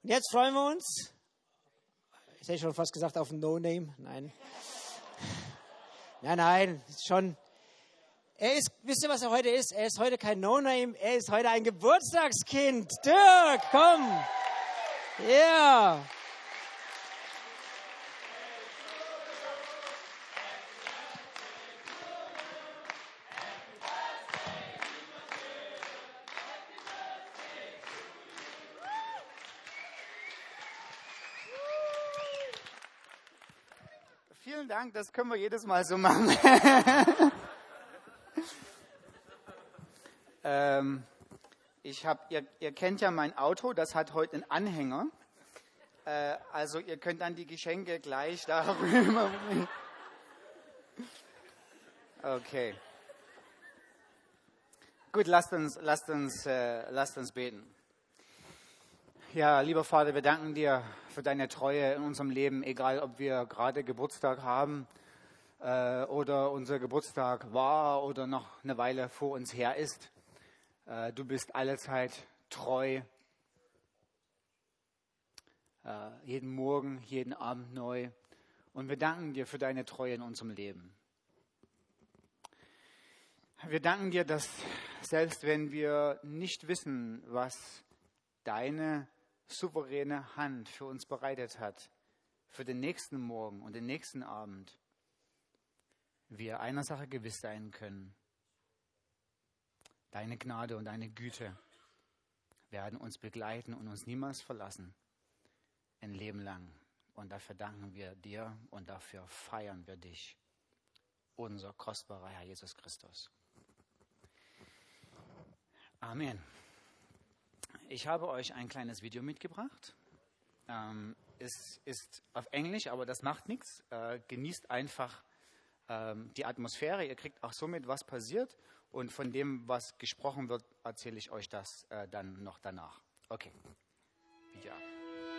Und jetzt freuen wir uns, ich hätte schon fast gesagt, auf ein No-Name. Nein. Nein, schon. Wisst ihr, was er heute ist? Er ist heute kein No-Name, er ist heute ein Geburtstagskind. Dirk, komm. Ja. Yeah. Vielen Dank, das können wir jedes Mal so machen. Ihr kennt ja mein Auto, das hat heute einen Anhänger. Also ihr könnt dann die Geschenke gleich darüber bringen. Okay. Gut, lasst uns beten. Ja, lieber Vater, wir danken dir für deine Treue in unserem Leben, egal ob wir gerade Geburtstag haben oder unser Geburtstag war oder noch eine Weile vor uns her ist. Du bist allezeit treu, jeden Morgen, jeden Abend neu. Und wir danken dir für deine Treue in unserem Leben. Wir danken dir, dass selbst wenn wir nicht wissen, was deine souveräne Hand für uns bereitet hat, für den nächsten Morgen und den nächsten Abend, wir einer Sache gewiss sein können. Deine Gnade und deine Güte werden uns begleiten und uns niemals verlassen, ein Leben lang. Und dafür danken wir dir und dafür feiern wir dich, unser kostbarer Herr Jesus Christus. Amen. Ich habe euch ein kleines Video mitgebracht. Es ist auf Englisch, aber das macht nichts. Genießt einfach die Atmosphäre. Ihr kriegt auch so mit, was passiert. Und von dem, was gesprochen wird, erzähle ich euch das dann noch danach. Okay. Video ab.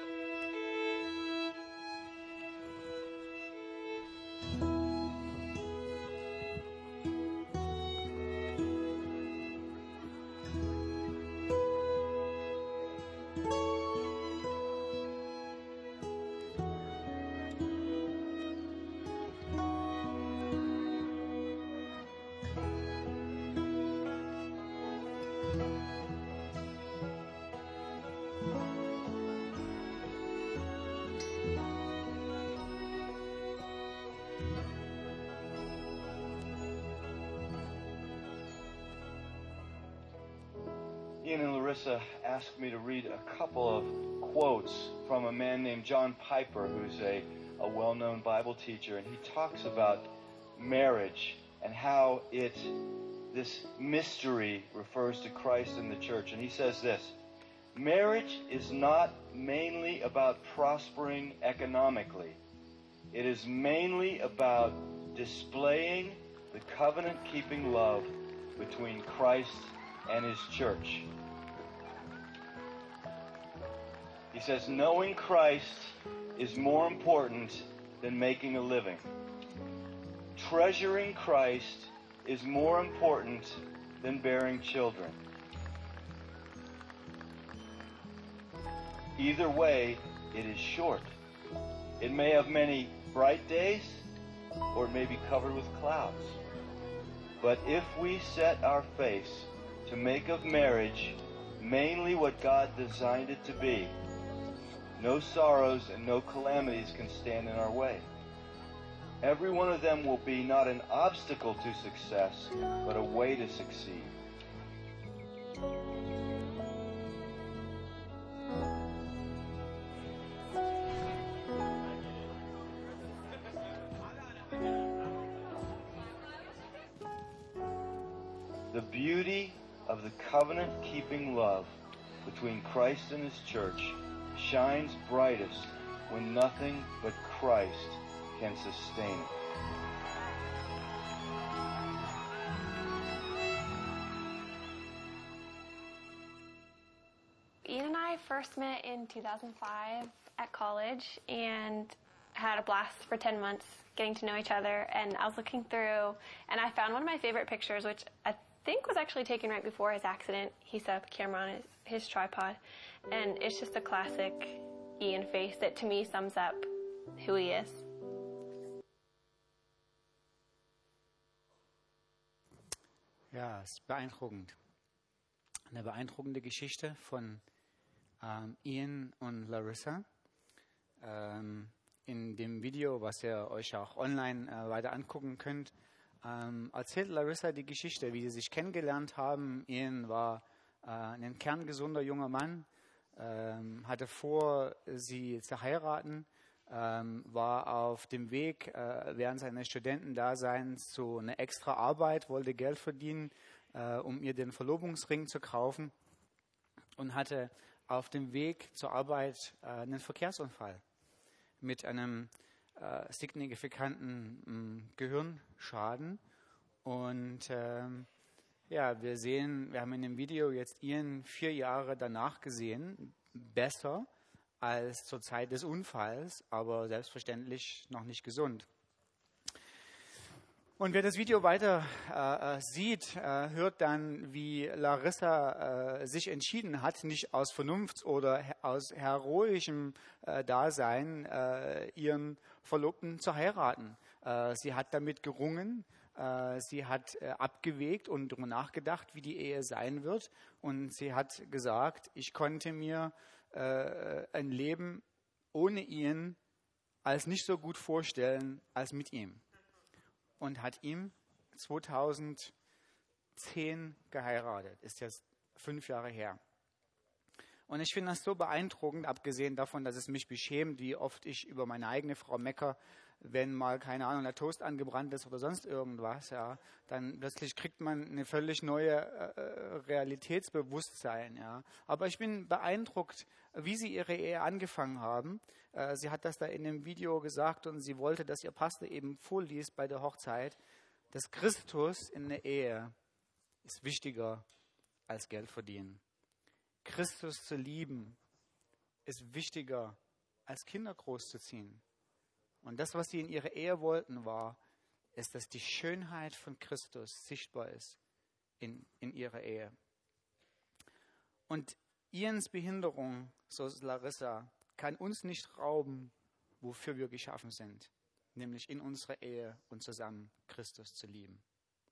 Ian and Larissa asked me to read a couple of quotes from a man named John Piper, who's a well-known Bible teacher, and he talks about marriage and how this mystery refers to Christ and the church. And he says this: marriage is not mainly about prospering economically. It is mainly about displaying the covenant-keeping love between Christ and his church. He says, knowing Christ is more important than making a living. Treasuring Christ is more important than bearing children. Either way, it is short. It may have many bright days, or it may be covered with clouds. But if we set our face to make of marriage mainly what God designed it to be, no sorrows and no calamities can stand in our way. Every one of them will be not an obstacle to success, but a way to succeed. The beauty of the covenant-keeping love between Christ and his church shines brightest when nothing but Christ can sustain it. Ian and I first met in 2005 at college and had a blast for 10 months getting to know each other. And I was looking through and I found one of my favorite pictures, which I think was actually taken right before his accident. He set up a camera on his tripod. And it's just a classic Ian face that to me sums up who he is. Ja, es ist beeindruckend. Eine beeindruckende Geschichte von Ian und Larissa. In dem Video, was ihr euch auch online weiter angucken könnt, erzählt Larissa die Geschichte, wie sie sich kennengelernt haben. Ian war ein kerngesunder junger Mann, hatte vor, sie zu heiraten, war auf dem Weg während seines Studentendaseins zu einer extra Arbeit, wollte Geld verdienen, um ihr den Verlobungsring zu kaufen und hatte auf dem Weg zur Arbeit einen Verkehrsunfall mit einem signifikanten Gehirnschaden. Und wir haben in dem Video jetzt Ian 4 Jahre danach gesehen, besser als zur Zeit des Unfalls, aber selbstverständlich noch nicht gesund. Und wer das Video weiter sieht, hört dann, wie Larissa sich entschieden hat, nicht aus Vernunft oder aus heroischem Dasein ihren Verlobten zu heiraten. Sie hat damit gerungen, sie hat abgewegt und darüber nachgedacht, wie die Ehe sein wird. Und sie hat gesagt, ich konnte mir ein Leben ohne ihn als nicht so gut vorstellen als mit ihm. Und hat ihm 2010 geheiratet. Ist jetzt 5 Jahre her. Und ich finde das so beeindruckend, abgesehen davon, dass es mich beschämt, wie oft ich über meine eigene Frau mecker, wenn mal, keine Ahnung, der Toast angebrannt ist oder sonst irgendwas, ja, dann plötzlich kriegt man eine völlig neue Realitätsbewusstsein, ja. Aber ich bin beeindruckt, wie sie ihre Ehe angefangen haben. Sie hat das da in dem Video gesagt und sie wollte, dass ihr Pastor eben vorliest bei der Hochzeit, dass Christus in der Ehe ist wichtiger als Geld verdienen. Christus zu lieben ist wichtiger als Kinder großzuziehen. Und das, was sie in ihrer Ehe wollten, ist, dass die Schönheit von Christus sichtbar ist in ihrer Ehe. Und Ians Behinderung, so ist Larissa, kann uns nicht rauben, wofür wir geschaffen sind, nämlich in unserer Ehe und zusammen Christus zu lieben.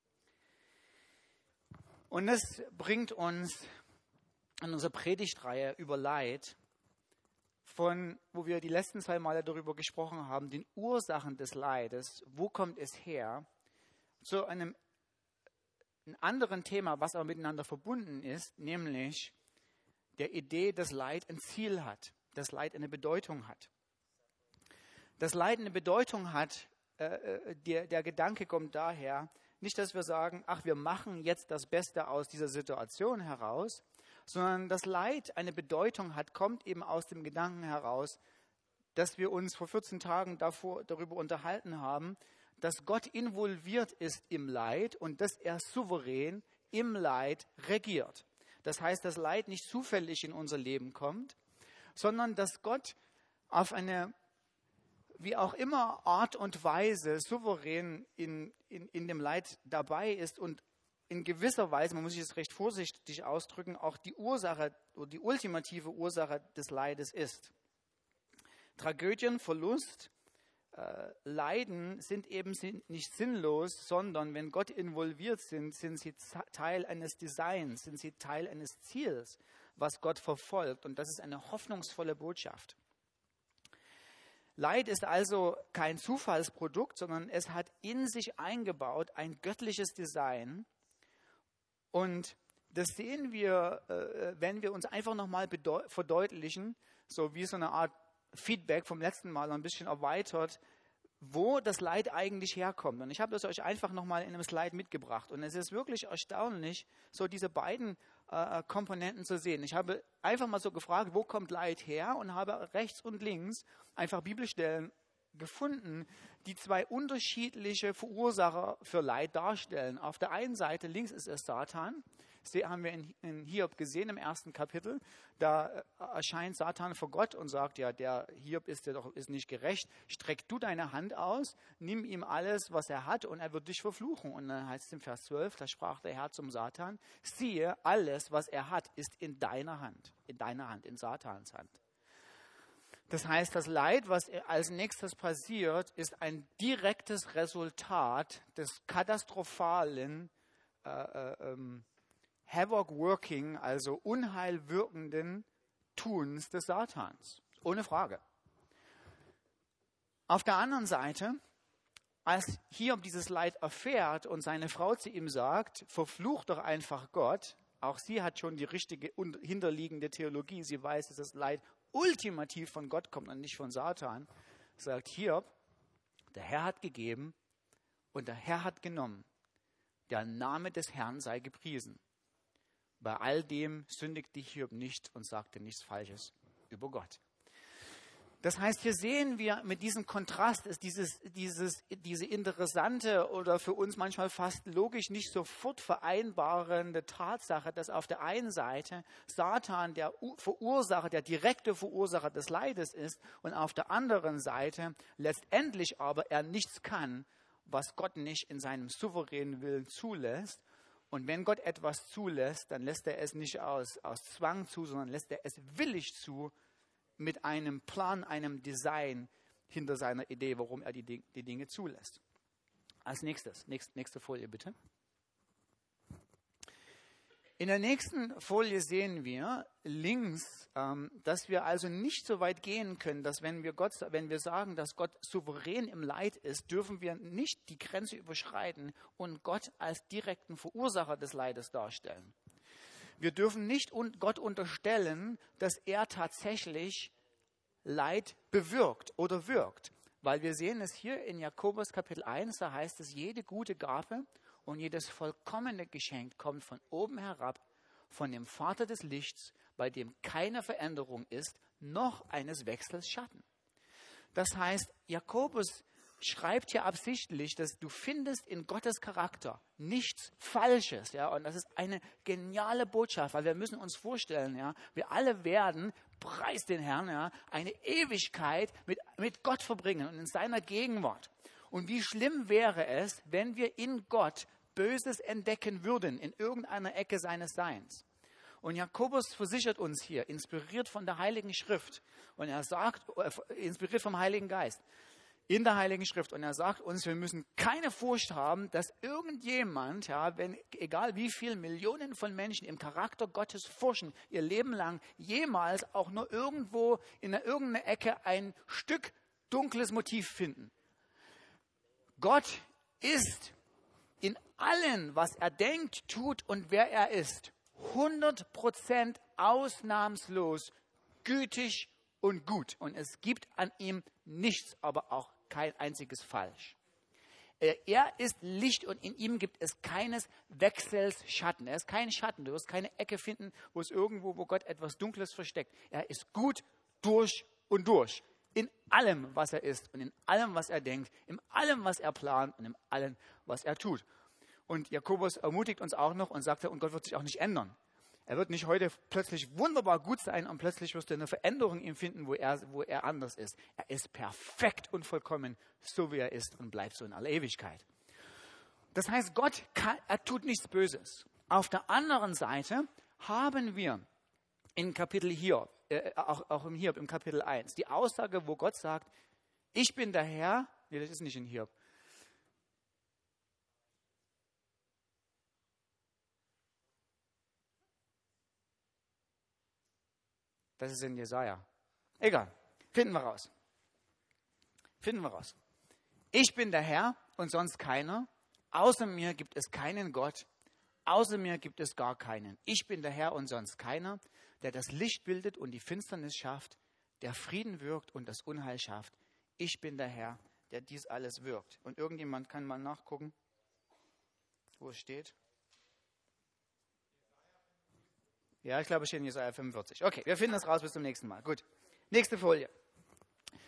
Und das bringt uns in unserer Predigtreihe über Leid, wo wir die letzten 2 Male darüber gesprochen haben, den Ursachen des Leides, wo kommt es her, zu einem anderen Thema, was aber miteinander verbunden ist, nämlich der Idee, dass Leid ein Ziel hat, dass Leid eine Bedeutung hat. Dass Leid eine Bedeutung hat, der Gedanke kommt daher, nicht, dass wir sagen, ach, wir machen jetzt das Beste aus dieser Situation heraus, sondern das Leid eine Bedeutung hat, kommt eben aus dem Gedanken heraus, dass wir uns vor 14 Tagen darüber unterhalten haben, dass Gott involviert ist im Leid und dass er souverän im Leid regiert. Das heißt, dass Leid nicht zufällig in unser Leben kommt, sondern dass Gott auf eine, wie auch immer, Art und Weise souverän in dem Leid dabei ist und in gewisser Weise, man muss sich das recht vorsichtig ausdrücken, auch die Ursache oder die ultimative Ursache des Leides ist. Tragödien, Verlust, Leiden sind eben nicht sinnlos, sondern wenn Gott involviert sind sie Teil eines Designs, sind sie Teil eines Ziels, was Gott verfolgt. Und das ist eine hoffnungsvolle Botschaft. Leid ist also kein Zufallsprodukt, sondern es hat in sich eingebaut ein göttliches Design. Und das sehen wir, wenn wir uns einfach nochmal verdeutlichen, so wie so eine Art Feedback vom letzten Mal ein bisschen erweitert, wo das Leid eigentlich herkommt. Und ich habe das euch einfach nochmal in einem Slide mitgebracht. Und es ist wirklich erstaunlich, so diese beiden Komponenten zu sehen. Ich habe einfach mal so gefragt, wo kommt Leid her? Und habe rechts und links einfach Bibelstellen gefunden, die 2 unterschiedliche Verursacher für Leid darstellen. Auf der einen Seite, links ist es Satan. haben wir in Hiob gesehen im 1. Kapitel. Da erscheint Satan vor Gott und sagt, ja, der Hiob ist nicht gerecht. Streck du deine Hand aus, nimm ihm alles, was er hat, und er wird dich verfluchen. Und dann heißt es im Vers 12, da sprach der Herr zum Satan, siehe, alles, was er hat, ist in deiner Hand, in Satans Hand. Das heißt, das Leid, was als nächstes passiert, ist ein direktes Resultat des katastrophalen Havoc-working, also unheilwirkenden Tuns des Satans. Ohne Frage. Auf der anderen Seite, als Hiob dieses Leid erfährt und seine Frau zu ihm sagt, verfluch doch einfach Gott, auch sie hat schon die richtige hinterliegende Theologie, sie weiß, dass das Leid ultimativ von Gott kommt und nicht von Satan, sagt Hiob, der Herr hat gegeben und der Herr hat genommen. Der Name des Herrn sei gepriesen. Bei all dem sündigte Hiob nicht und sagte nichts Falsches über Gott. Das heißt, hier sehen wir mit diesem Kontrast ist diese interessante oder für uns manchmal fast logisch nicht sofort vereinbarende Tatsache, dass auf der einen Seite Satan der direkte Verursacher des Leides ist und auf der anderen Seite letztendlich aber er nichts kann, was Gott nicht in seinem souveränen Willen zulässt. Und wenn Gott etwas zulässt, dann lässt er es nicht aus Zwang zu, sondern lässt er es willig zu, mit einem Plan, einem Design hinter seiner Idee, warum er die Dinge zulässt. Als nächstes, nächste Folie bitte. In der nächsten Folie sehen wir links, dass wir also nicht so weit gehen können, dass wenn wir sagen, dass Gott souverän im Leid ist, dürfen wir nicht die Grenze überschreiten und Gott als direkten Verursacher des Leides darstellen. Wir dürfen nicht Gott unterstellen, dass er tatsächlich Leid bewirkt oder wirkt. Weil wir sehen es hier in Jakobus Kapitel 1, da heißt es, jede gute Gabe und jedes vollkommene Geschenk kommt von oben herab, von dem Vater des Lichts, bei dem keine Veränderung ist, noch eines Wechsels Schatten. Das heißt, Jakobus schreibt hier absichtlich, dass du findest in Gottes Charakter nichts Falsches. Ja? Und das ist eine geniale Botschaft, weil wir müssen uns vorstellen, ja, wir alle werden, preis den Herrn, ja, eine Ewigkeit mit Gott verbringen und in seiner Gegenwart. Und wie schlimm wäre es, wenn wir in Gott Böses entdecken würden, in irgendeiner Ecke seines Seins. Und Jakobus versichert uns hier, inspiriert von der Heiligen Schrift, und er sagt, inspiriert vom Heiligen Geist, in der Heiligen Schrift. Und er sagt uns, wir müssen keine Furcht haben, dass irgendjemand, ja, egal wie viele Millionen von Menschen im Charakter Gottes forschen, ihr Leben lang jemals auch nur irgendwo in irgendeiner Ecke ein Stück dunkles Motiv finden. Gott ist in allem, was er denkt, tut und wer er ist, 100% ausnahmslos gütig und gut. Und es gibt an ihm nichts, aber auch kein einziges Falsch. Er ist Licht und in ihm gibt es keines Wechsels Schatten. Er ist kein Schatten. Du wirst keine Ecke finden, wo Gott etwas Dunkles versteckt. Er ist gut durch und durch. In allem, was er ist und in allem, was er denkt, in allem, was er plant und in allem, was er tut. Und Jakobus ermutigt uns auch noch und sagt, und Gott wird sich auch nicht ändern. Er wird nicht heute plötzlich wunderbar gut sein und plötzlich wirst du eine Veränderung in ihm finden, wo er anders ist. Er ist perfekt und vollkommen, so wie er ist und bleibt so in aller Ewigkeit. Das heißt, er tut nichts Böses. Auf der anderen Seite haben wir in Kapitel Hiob, auch im Hiob, im Kapitel 1, die Aussage, wo Gott sagt, ich bin der Herr, nee, das ist nicht in Hiob. Das ist in Jesaja. Egal, finden wir raus. Ich bin der Herr und sonst keiner. Außer mir gibt es keinen Gott. Außer mir gibt es gar keinen. Ich bin der Herr und sonst keiner, der das Licht bildet und die Finsternis schafft, der Frieden wirkt und das Unheil schafft. Ich bin der Herr, der dies alles wirkt. Und irgendjemand kann mal nachgucken, wo es steht. Ja, ich glaube, es steht in Jesaja 45. Okay, wir finden das raus bis zum nächsten Mal. Gut, nächste Folie.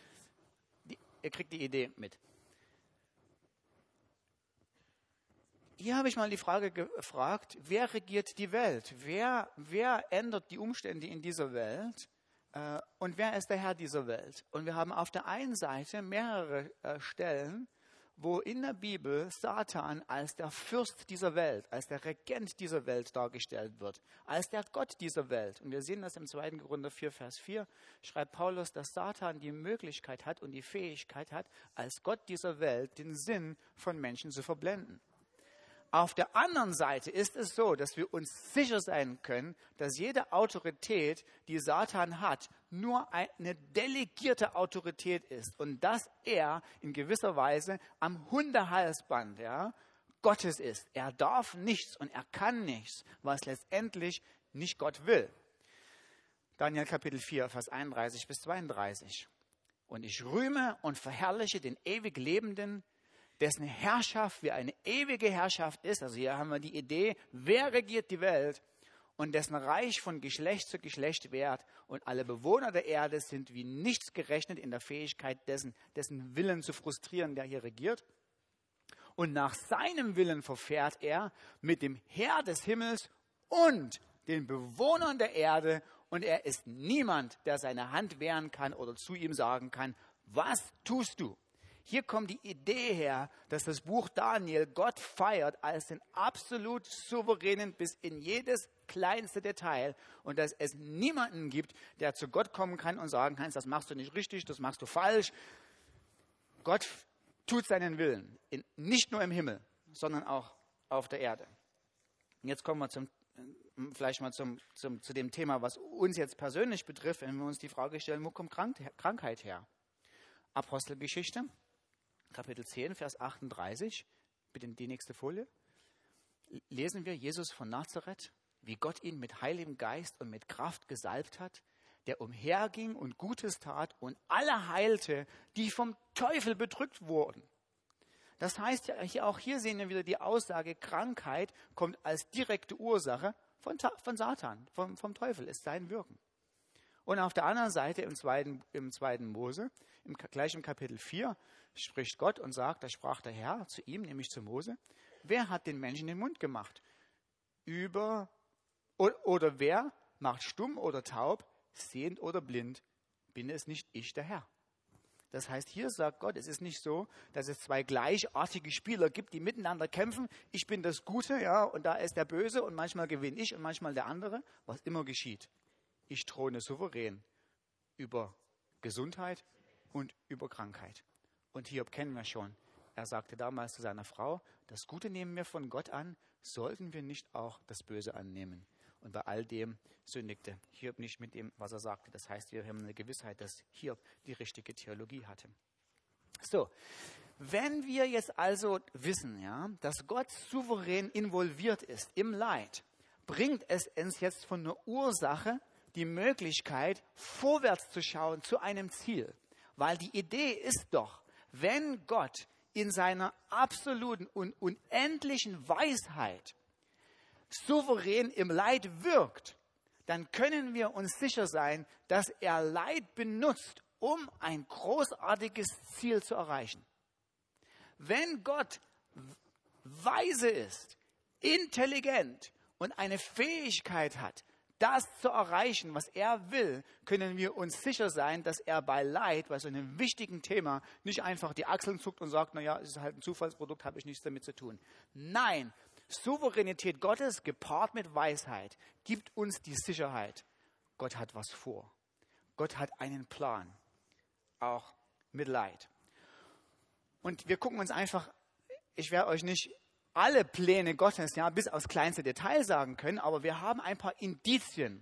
Ihr kriegt die Idee mit. hier habe ich mal die Frage gefragt, wer regiert die Welt? Wer ändert die Umstände in dieser Welt? Und wer ist der Herr dieser Welt? Und wir haben auf der einen Seite mehrere Stellen, wo in der Bibel Satan als der Fürst dieser Welt, als der Regent dieser Welt dargestellt wird, als der Gott dieser Welt. Und wir sehen das im 2. Korinther 4, Vers 4, schreibt Paulus, dass Satan die Möglichkeit hat und die Fähigkeit hat, als Gott dieser Welt den Sinn von Menschen zu verblenden. Auf der anderen Seite ist es so, dass wir uns sicher sein können, dass jede Autorität, die Satan hat, nur eine delegierte Autorität ist und dass er in gewisser Weise am Hundehalsband Gottes ist. Er darf nichts und er kann nichts, was letztendlich nicht Gott will. Daniel Kapitel 4, Vers 31 bis 32. Und ich rühme und verherrliche den ewig Lebenden, dessen Herrschaft wie eine ewige Herrschaft ist. Also hier haben wir die Idee, wer regiert die Welt und dessen Reich von Geschlecht zu Geschlecht währt. Und alle Bewohner der Erde sind wie nichts gerechnet in der Fähigkeit dessen Willen zu frustrieren, der hier regiert. Und nach seinem Willen verfährt er mit dem Heer des Himmels und den Bewohnern der Erde. Und er ist niemand, der seine Hand wehren kann oder zu ihm sagen kann, was tust du? Hier kommt die Idee her, dass das Buch Daniel Gott feiert als den absolut souveränen bis in jedes kleinste Detail und dass es niemanden gibt, der zu Gott kommen kann und sagen kann, das machst du nicht richtig, das machst du falsch. Gott tut seinen Willen, nicht nur im Himmel, sondern auch auf der Erde. Und jetzt kommen wir zu dem Thema, was uns jetzt persönlich betrifft, wenn wir uns die Frage stellen, wo kommt Krankheit her? Apostelgeschichte. Kapitel 10, Vers 38, bitte die nächste Folie, lesen wir Jesus von Nazareth, wie Gott ihn mit Heiligem Geist und mit Kraft gesalbt hat, der umherging und Gutes tat und alle heilte, die vom Teufel bedrückt wurden. Das heißt, auch hier sehen wir wieder die Aussage, Krankheit kommt als direkte Ursache von Satan, vom Teufel, ist sein Wirken. Und auf der anderen Seite im 2. Mose, gleich im Kapitel 4, spricht Gott und sagt, da sprach der Herr zu ihm, nämlich zu Mose, wer hat den Menschen den Mund gemacht? Oder wer macht stumm oder taub, sehend oder blind? Bin es nicht ich, der Herr? Das heißt, hier sagt Gott, es ist nicht so, dass es zwei gleichartige Spieler gibt, die miteinander kämpfen. Ich bin das Gute, und da ist der Böse und manchmal gewinne ich und manchmal der andere, was immer geschieht. Ich throne souverän über Gesundheit und über Krankheit. Und Hiob kennen wir schon. Er sagte damals zu seiner Frau, das Gute nehmen wir von Gott an, sollten wir nicht auch das Böse annehmen. Und bei all dem sündigte Hiob nicht mit dem, was er sagte. Das heißt, wir haben eine Gewissheit, dass Hiob die richtige Theologie hatte. So, wenn wir jetzt also wissen, dass Gott souverän involviert ist im Leid, bringt es uns jetzt von der Ursache die Möglichkeit, vorwärts zu schauen zu einem Ziel. Weil die Idee ist doch, wenn Gott in seiner absoluten und unendlichen Weisheit souverän im Leid wirkt, dann können wir uns sicher sein, dass er Leid benutzt, um ein großartiges Ziel zu erreichen. Wenn Gott weise ist, intelligent und eine Fähigkeit hat, das zu erreichen, was er will, können wir uns sicher sein, dass er bei Leid, bei so einem wichtigen Thema, nicht einfach die Achseln zuckt und sagt, naja, es ist halt ein Zufallsprodukt, habe ich nichts damit zu tun. Nein, Souveränität Gottes gepaart mit Weisheit gibt uns die Sicherheit, Gott hat was vor. Gott hat einen Plan, auch mit Leid. Und wir gucken uns einfach, ich werde euch nicht alle Pläne Gottes bis aufs kleinste Detail sagen können, aber wir haben ein paar Indizien,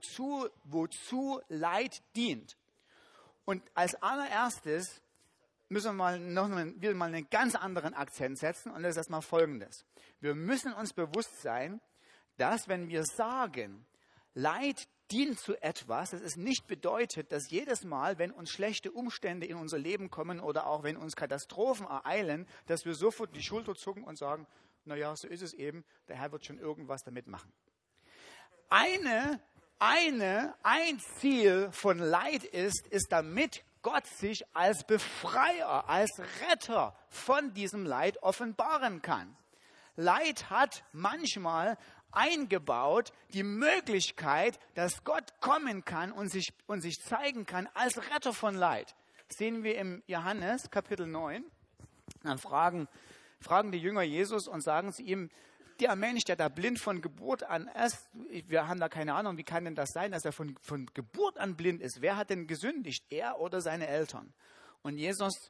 wozu Leid dient. Und als allererstes müssen wir wieder mal einen ganz anderen Akzent setzen und das ist erstmal Folgendes. Wir müssen uns bewusst sein, dass wenn wir sagen, Leid dient zu etwas, dass es nicht bedeutet, dass jedes Mal, wenn uns schlechte Umstände in unser Leben kommen oder auch wenn uns Katastrophen ereilen, dass wir sofort die Schulter zucken und sagen, naja, so ist es eben, der Herr wird schon irgendwas damit machen. Ein Ziel von Leid ist, damit Gott sich als Befreier, als Retter von diesem Leid offenbaren kann. Leid hat manchmal eingebaut die Möglichkeit, dass Gott kommen kann und sich zeigen kann als Retter von Leid. Das sehen wir im Johannes Kapitel 9. Dann fragen die Jünger Jesus und sagen zu ihm, der Mensch, der da blind von Geburt an ist, wir haben da keine Ahnung, wie kann denn das sein, dass er von Geburt an blind ist? Wer hat denn gesündigt, er oder seine Eltern? Und Jesus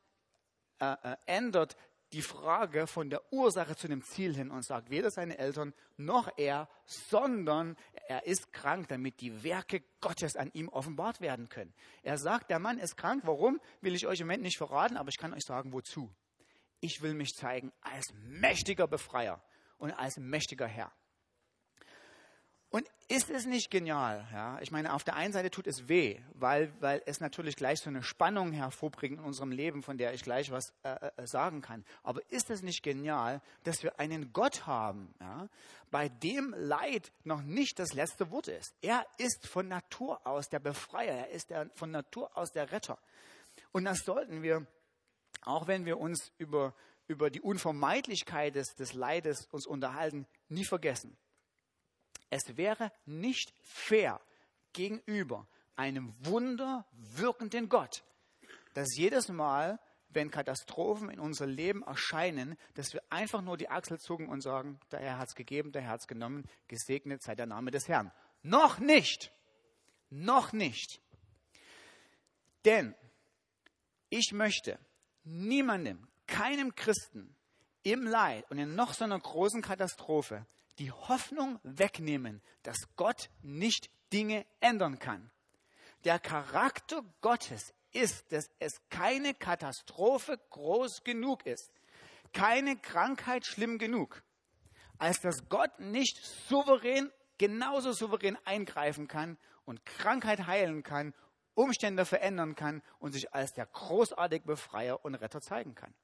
ändert die Frage von der Ursache zu dem Ziel hin und sagt, weder seine Eltern noch er, sondern er ist krank, damit die Werke Gottes an ihm offenbart werden können. Er sagt, der Mann ist krank, warum, will ich euch im Moment nicht verraten, aber ich kann euch sagen, wozu. Ich will mich zeigen als mächtiger Befreier und als mächtiger Herr. Und ist es nicht genial? Ja? Ich meine, auf der einen Seite tut es weh, weil es natürlich gleich so eine Spannung hervorbringt in unserem Leben, von der ich gleich was sagen kann. Aber ist es nicht genial, dass wir einen Gott haben, ja, bei dem Leid noch nicht das letzte Wort ist? Er ist von Natur aus der Befreier, er ist von Natur aus der Retter. Und das sollten wir, auch wenn wir uns über die Unvermeidlichkeit des Leides uns unterhalten, nie vergessen. Es wäre nicht fair gegenüber einem wunderwirkenden Gott, dass jedes Mal, wenn Katastrophen in unser Leben erscheinen, dass wir einfach nur die Achsel zucken und sagen, der Herr hat es gegeben, der Herr hat es genommen, gesegnet sei der Name des Herrn. Noch nicht. Noch nicht. Denn ich möchte niemandem, keinem Christen im Leid und in noch so einer großen Katastrophe die Hoffnung wegnehmen, dass Gott nicht Dinge ändern kann. Der Charakter Gottes ist, dass es keine Katastrophe groß genug ist, keine Krankheit schlimm genug, als dass Gott nicht genauso souverän eingreifen kann und Krankheit heilen kann, Umstände verändern kann und sich als der großartige Befreier und Retter zeigen kann.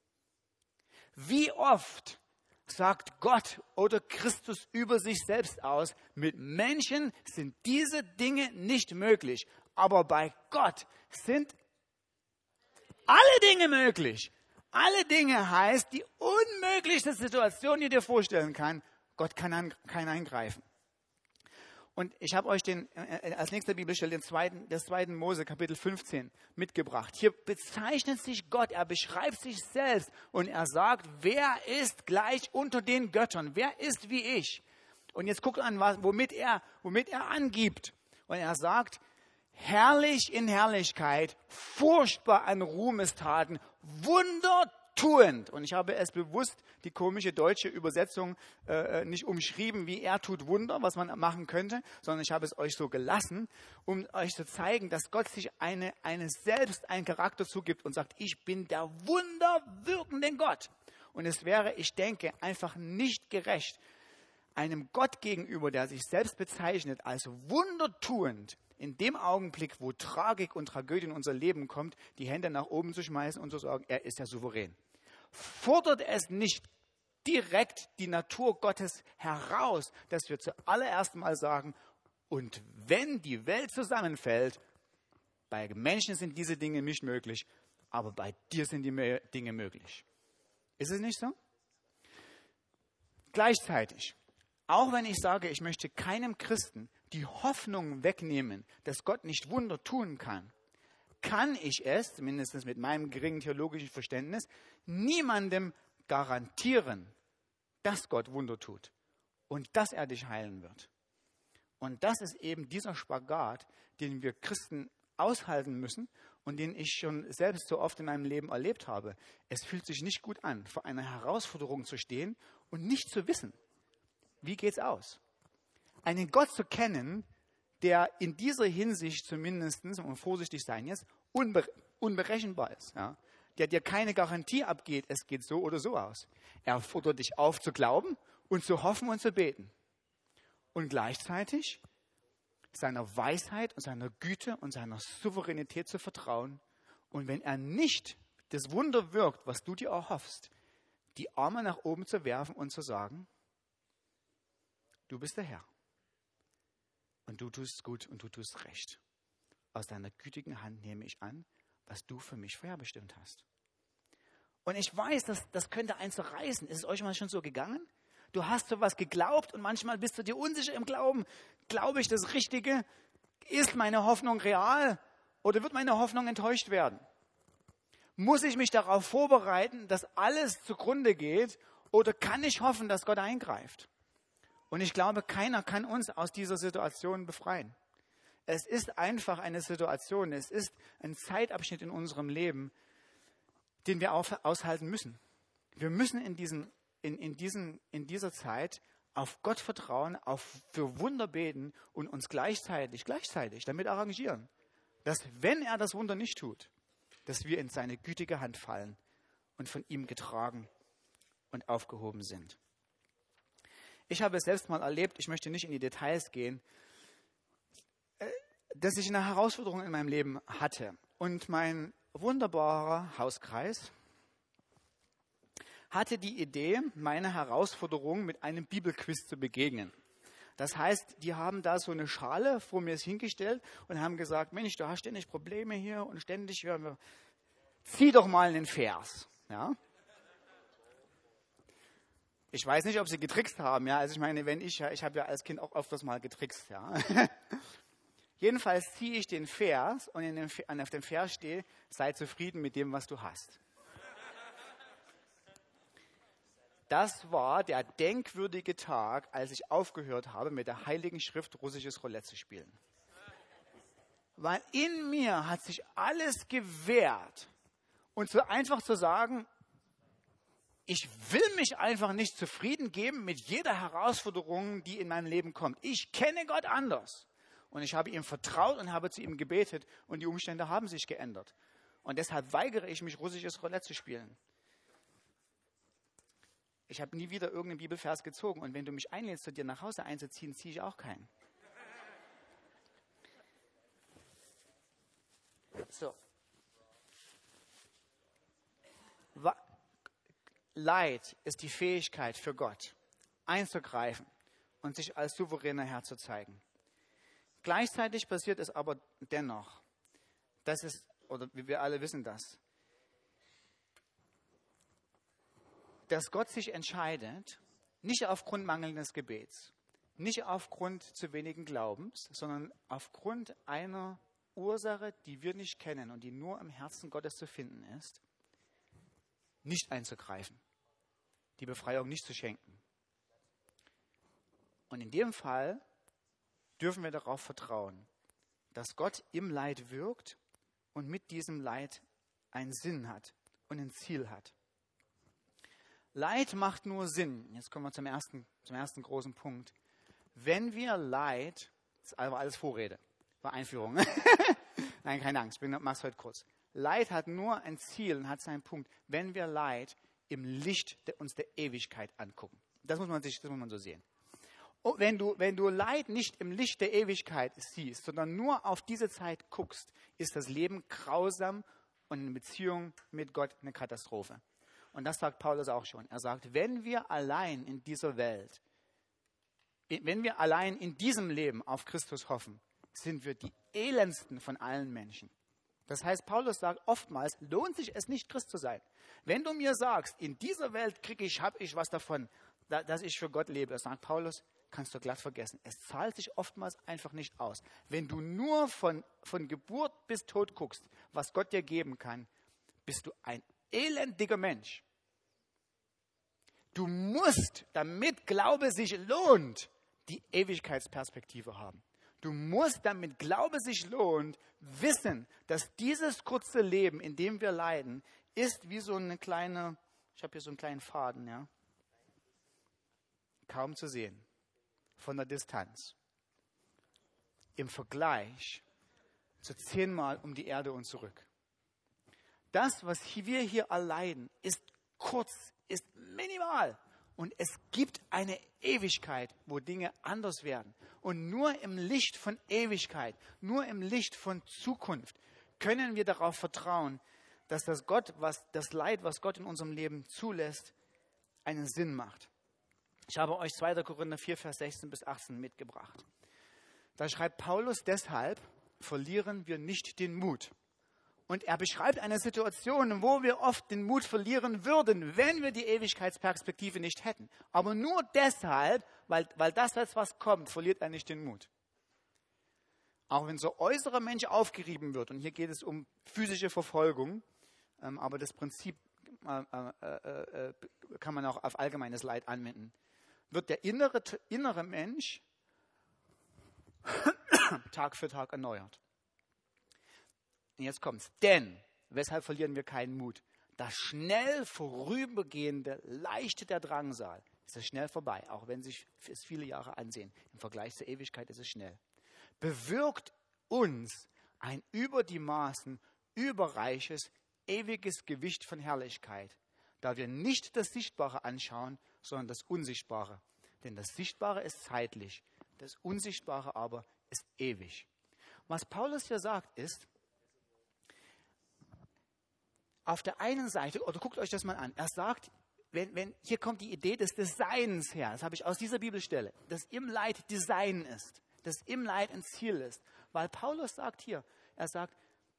Wie oft sagt Gott oder Christus über sich selbst aus, mit Menschen sind diese Dinge nicht möglich, aber bei Gott sind alle Dinge möglich. Alle Dinge heißt, die unmöglichste Situation, die dir vorstellen kann, Gott kann eingreifen. Und ich habe euch als nächster Bibelstelle des 2. Mose, Kapitel 15, mitgebracht. Hier bezeichnet sich Gott, er beschreibt sich selbst und er sagt, wer ist gleich unter den Göttern? Wer ist wie ich? Und jetzt guckt an, womit er angibt. Und er sagt, herrlich in Herrlichkeit, furchtbar an Ruhmestaten, wundertuend. Und ich habe es bewusst die komische deutsche Übersetzung nicht umschrieben, wie er tut Wunder, was man machen könnte, sondern ich habe es euch so gelassen, um euch zu zeigen, dass Gott sich selbst einen Charakter zugibt und sagt, ich bin der wunderwirkende Gott. Und es wäre, ich denke, einfach nicht gerecht, einem Gott gegenüber, der sich selbst bezeichnet als wundertuend, in dem Augenblick, wo Tragik und Tragödie in unser Leben kommt, die Hände nach oben zu schmeißen und zu sagen, er ist ja souverän. Fordert es nicht direkt die Natur Gottes heraus, dass wir zuallererst mal sagen, und wenn die Welt zusammenfällt, bei Menschen sind diese Dinge nicht möglich, aber bei dir sind die Dinge möglich. Ist es nicht so? Gleichzeitig, auch wenn ich sage, ich möchte keinem Christen die Hoffnung wegnehmen, dass Gott nicht Wunder tun kann, kann ich es, zumindest mit meinem geringen theologischen Verständnis, niemandem garantieren, dass Gott Wunder tut und dass er dich heilen wird. Und das ist eben dieser Spagat, den wir Christen aushalten müssen und den ich schon selbst so oft in meinem Leben erlebt habe. Es fühlt sich nicht gut an, vor einer Herausforderung zu stehen und nicht zu wissen, wie geht's aus. Einen Gott zu kennen, der in dieser Hinsicht zumindest, und vorsichtig sein jetzt, unberechenbar ist. Ja? Der dir keine Garantie abgeht, es geht so oder so aus. Er fordert dich auf zu glauben und zu hoffen und zu beten. Und gleichzeitig seiner Weisheit und seiner Güte und seiner Souveränität zu vertrauen. Und wenn er nicht das Wunder wirkt, was du dir erhoffst, die Arme nach oben zu werfen und zu sagen, du bist der Herr. Und du tust gut und du tust recht. Aus deiner gütigen Hand nehme ich an, was du für mich vorherbestimmt hast. Und ich weiß, das könnte einen zerreißen. Ist es euch mal schon so gegangen? Du hast so was geglaubt und manchmal bist du dir unsicher im Glauben. Glaube ich das Richtige? Ist meine Hoffnung real oder wird meine Hoffnung enttäuscht werden? Muss ich mich darauf vorbereiten, dass alles zugrunde geht, oder kann ich hoffen, dass Gott eingreift? Und ich glaube, keiner kann uns aus dieser Situation befreien. Es ist einfach eine Situation, es ist ein Zeitabschnitt in unserem Leben, den wir aushalten müssen. Wir müssen in dieser Zeit auf Gott vertrauen, für Wunder beten und uns gleichzeitig damit arrangieren, dass, wenn er das Wunder nicht tut, dass wir in seine gütige Hand fallen und von ihm getragen und aufgehoben sind. Ich habe es selbst mal erlebt, ich möchte nicht in die Details gehen, dass ich eine Herausforderung in meinem Leben hatte. Und mein wunderbarer Hauskreis hatte die Idee, meine Herausforderung mit einem Bibelquiz zu begegnen. Das heißt, die haben da so eine Schale vor mir hingestellt und haben gesagt, Mensch, du hast ständig Probleme hier und ständig hören wir, zieh doch mal einen Vers. Ja? Ich weiß nicht, ob sie getrickst haben. Ja? Also ich meine, ich habe ja als Kind auch öfters mal getrickst. Ja? Jedenfalls ziehe ich den Vers und auf dem Vers steht, sei zufrieden mit dem, was du hast. Das war der denkwürdige Tag, als ich aufgehört habe, mit der Heiligen Schrift russisches Roulette zu spielen. Weil in mir hat sich alles gewehrt. Und so einfach zu sagen, ich will mich einfach nicht zufrieden geben mit jeder Herausforderung, die in meinem Leben kommt. Ich kenne Gott anders. Und ich habe ihm vertraut und habe zu ihm gebetet und die Umstände haben sich geändert. Und deshalb weigere ich mich, russisches Roulette zu spielen. Ich habe nie wieder irgendeinen Bibelvers gezogen. Und wenn du mich einlädst, zu dir nach Hause einzuziehen, ziehe ich auch keinen. So. Leid ist die Fähigkeit für Gott, einzugreifen und sich als souveräner Herr zu zeigen. Gleichzeitig passiert es aber dennoch, oder wir alle wissen das, dass Gott sich entscheidet, nicht aufgrund mangelndes Gebets, nicht aufgrund zu wenigen Glaubens, sondern aufgrund einer Ursache, die wir nicht kennen und die nur im Herzen Gottes zu finden ist, nicht einzugreifen, die Befreiung nicht zu schenken. Und in dem Fall dürfen wir darauf vertrauen, dass Gott im Leid wirkt und mit diesem Leid einen Sinn hat und ein Ziel hat. Leid macht nur Sinn. Jetzt kommen wir zum ersten großen Punkt. Wenn wir Leid, das war alles Vorrede, war Einführung. Nein, keine Angst, ich mache es heute kurz. Leid hat nur ein Ziel und hat seinen Punkt, wenn wir Leid im Licht uns der Ewigkeit angucken. Das muss man so sehen. Und wenn du Leid nicht im Licht der Ewigkeit siehst, sondern nur auf diese Zeit guckst, ist das Leben grausam und eine Beziehung mit Gott eine Katastrophe. Und das sagt Paulus auch schon. Er sagt, wenn wir allein in dieser Welt, wenn wir allein in diesem Leben auf Christus hoffen, sind wir die elendsten von allen Menschen. Das heißt, Paulus sagt oftmals, lohnt sich es nicht, Christ zu sein. Wenn du mir sagst, in dieser Welt habe ich was davon, dass ich für Gott lebe, sagt Paulus, kannst du glatt vergessen. Es zahlt sich oftmals einfach nicht aus. Wenn du nur von Geburt bis Tod guckst, was Gott dir geben kann, bist du ein elendiger Mensch. Du musst, damit Glaube sich lohnt, die Ewigkeitsperspektive haben. Du musst, damit Glaube sich lohnt, wissen, dass dieses kurze Leben, in dem wir leiden, ist wie so eine kleine, ich habe hier so einen kleinen Faden, ja, kaum zu sehen, von der Distanz. Im Vergleich zu 10-mal um die Erde und zurück. Das, was wir hier erleiden, ist kurz, ist minimal. Und es gibt eine Ewigkeit, wo Dinge anders werden. Und nur im Licht von Ewigkeit, nur im Licht von Zukunft können wir darauf vertrauen, dass das Leid, was Gott in unserem Leben zulässt, einen Sinn macht. Ich habe euch 2. Korinther 4, Vers 16 bis 18 mitgebracht. Da schreibt Paulus, deshalb verlieren wir nicht den Mut. Und er beschreibt eine Situation, wo wir oft den Mut verlieren würden, wenn wir die Ewigkeitsperspektive nicht hätten. Aber nur deshalb, weil das jetzt was kommt, verliert er nicht den Mut. Auch wenn so äußerer Mensch aufgerieben wird, und hier geht es um physische Verfolgung, aber das Prinzip kann man auch auf allgemeines Leid anwenden, wird der innere Mensch Tag für Tag erneuert. Und jetzt kommt's. Denn, weshalb verlieren wir keinen Mut? Das schnell vorübergehende, leichte der Drangsal ist es schnell vorbei, auch wenn sich es viele Jahre ansehen. Im Vergleich zur Ewigkeit ist es schnell. Bewirkt uns ein über die Maßen überreiches, ewiges Gewicht von Herrlichkeit, da wir nicht das Sichtbare anschauen, sondern das Unsichtbare. Denn das Sichtbare ist zeitlich, das Unsichtbare aber ist ewig. Was Paulus hier sagt ist, auf der einen Seite, oder guckt euch das mal an, er sagt, hier kommt die Idee des Designs her, das habe ich aus dieser Bibelstelle, dass im Leid Design ist, dass im Leid ein Ziel ist. Weil Paulus sagt hier, er sagt,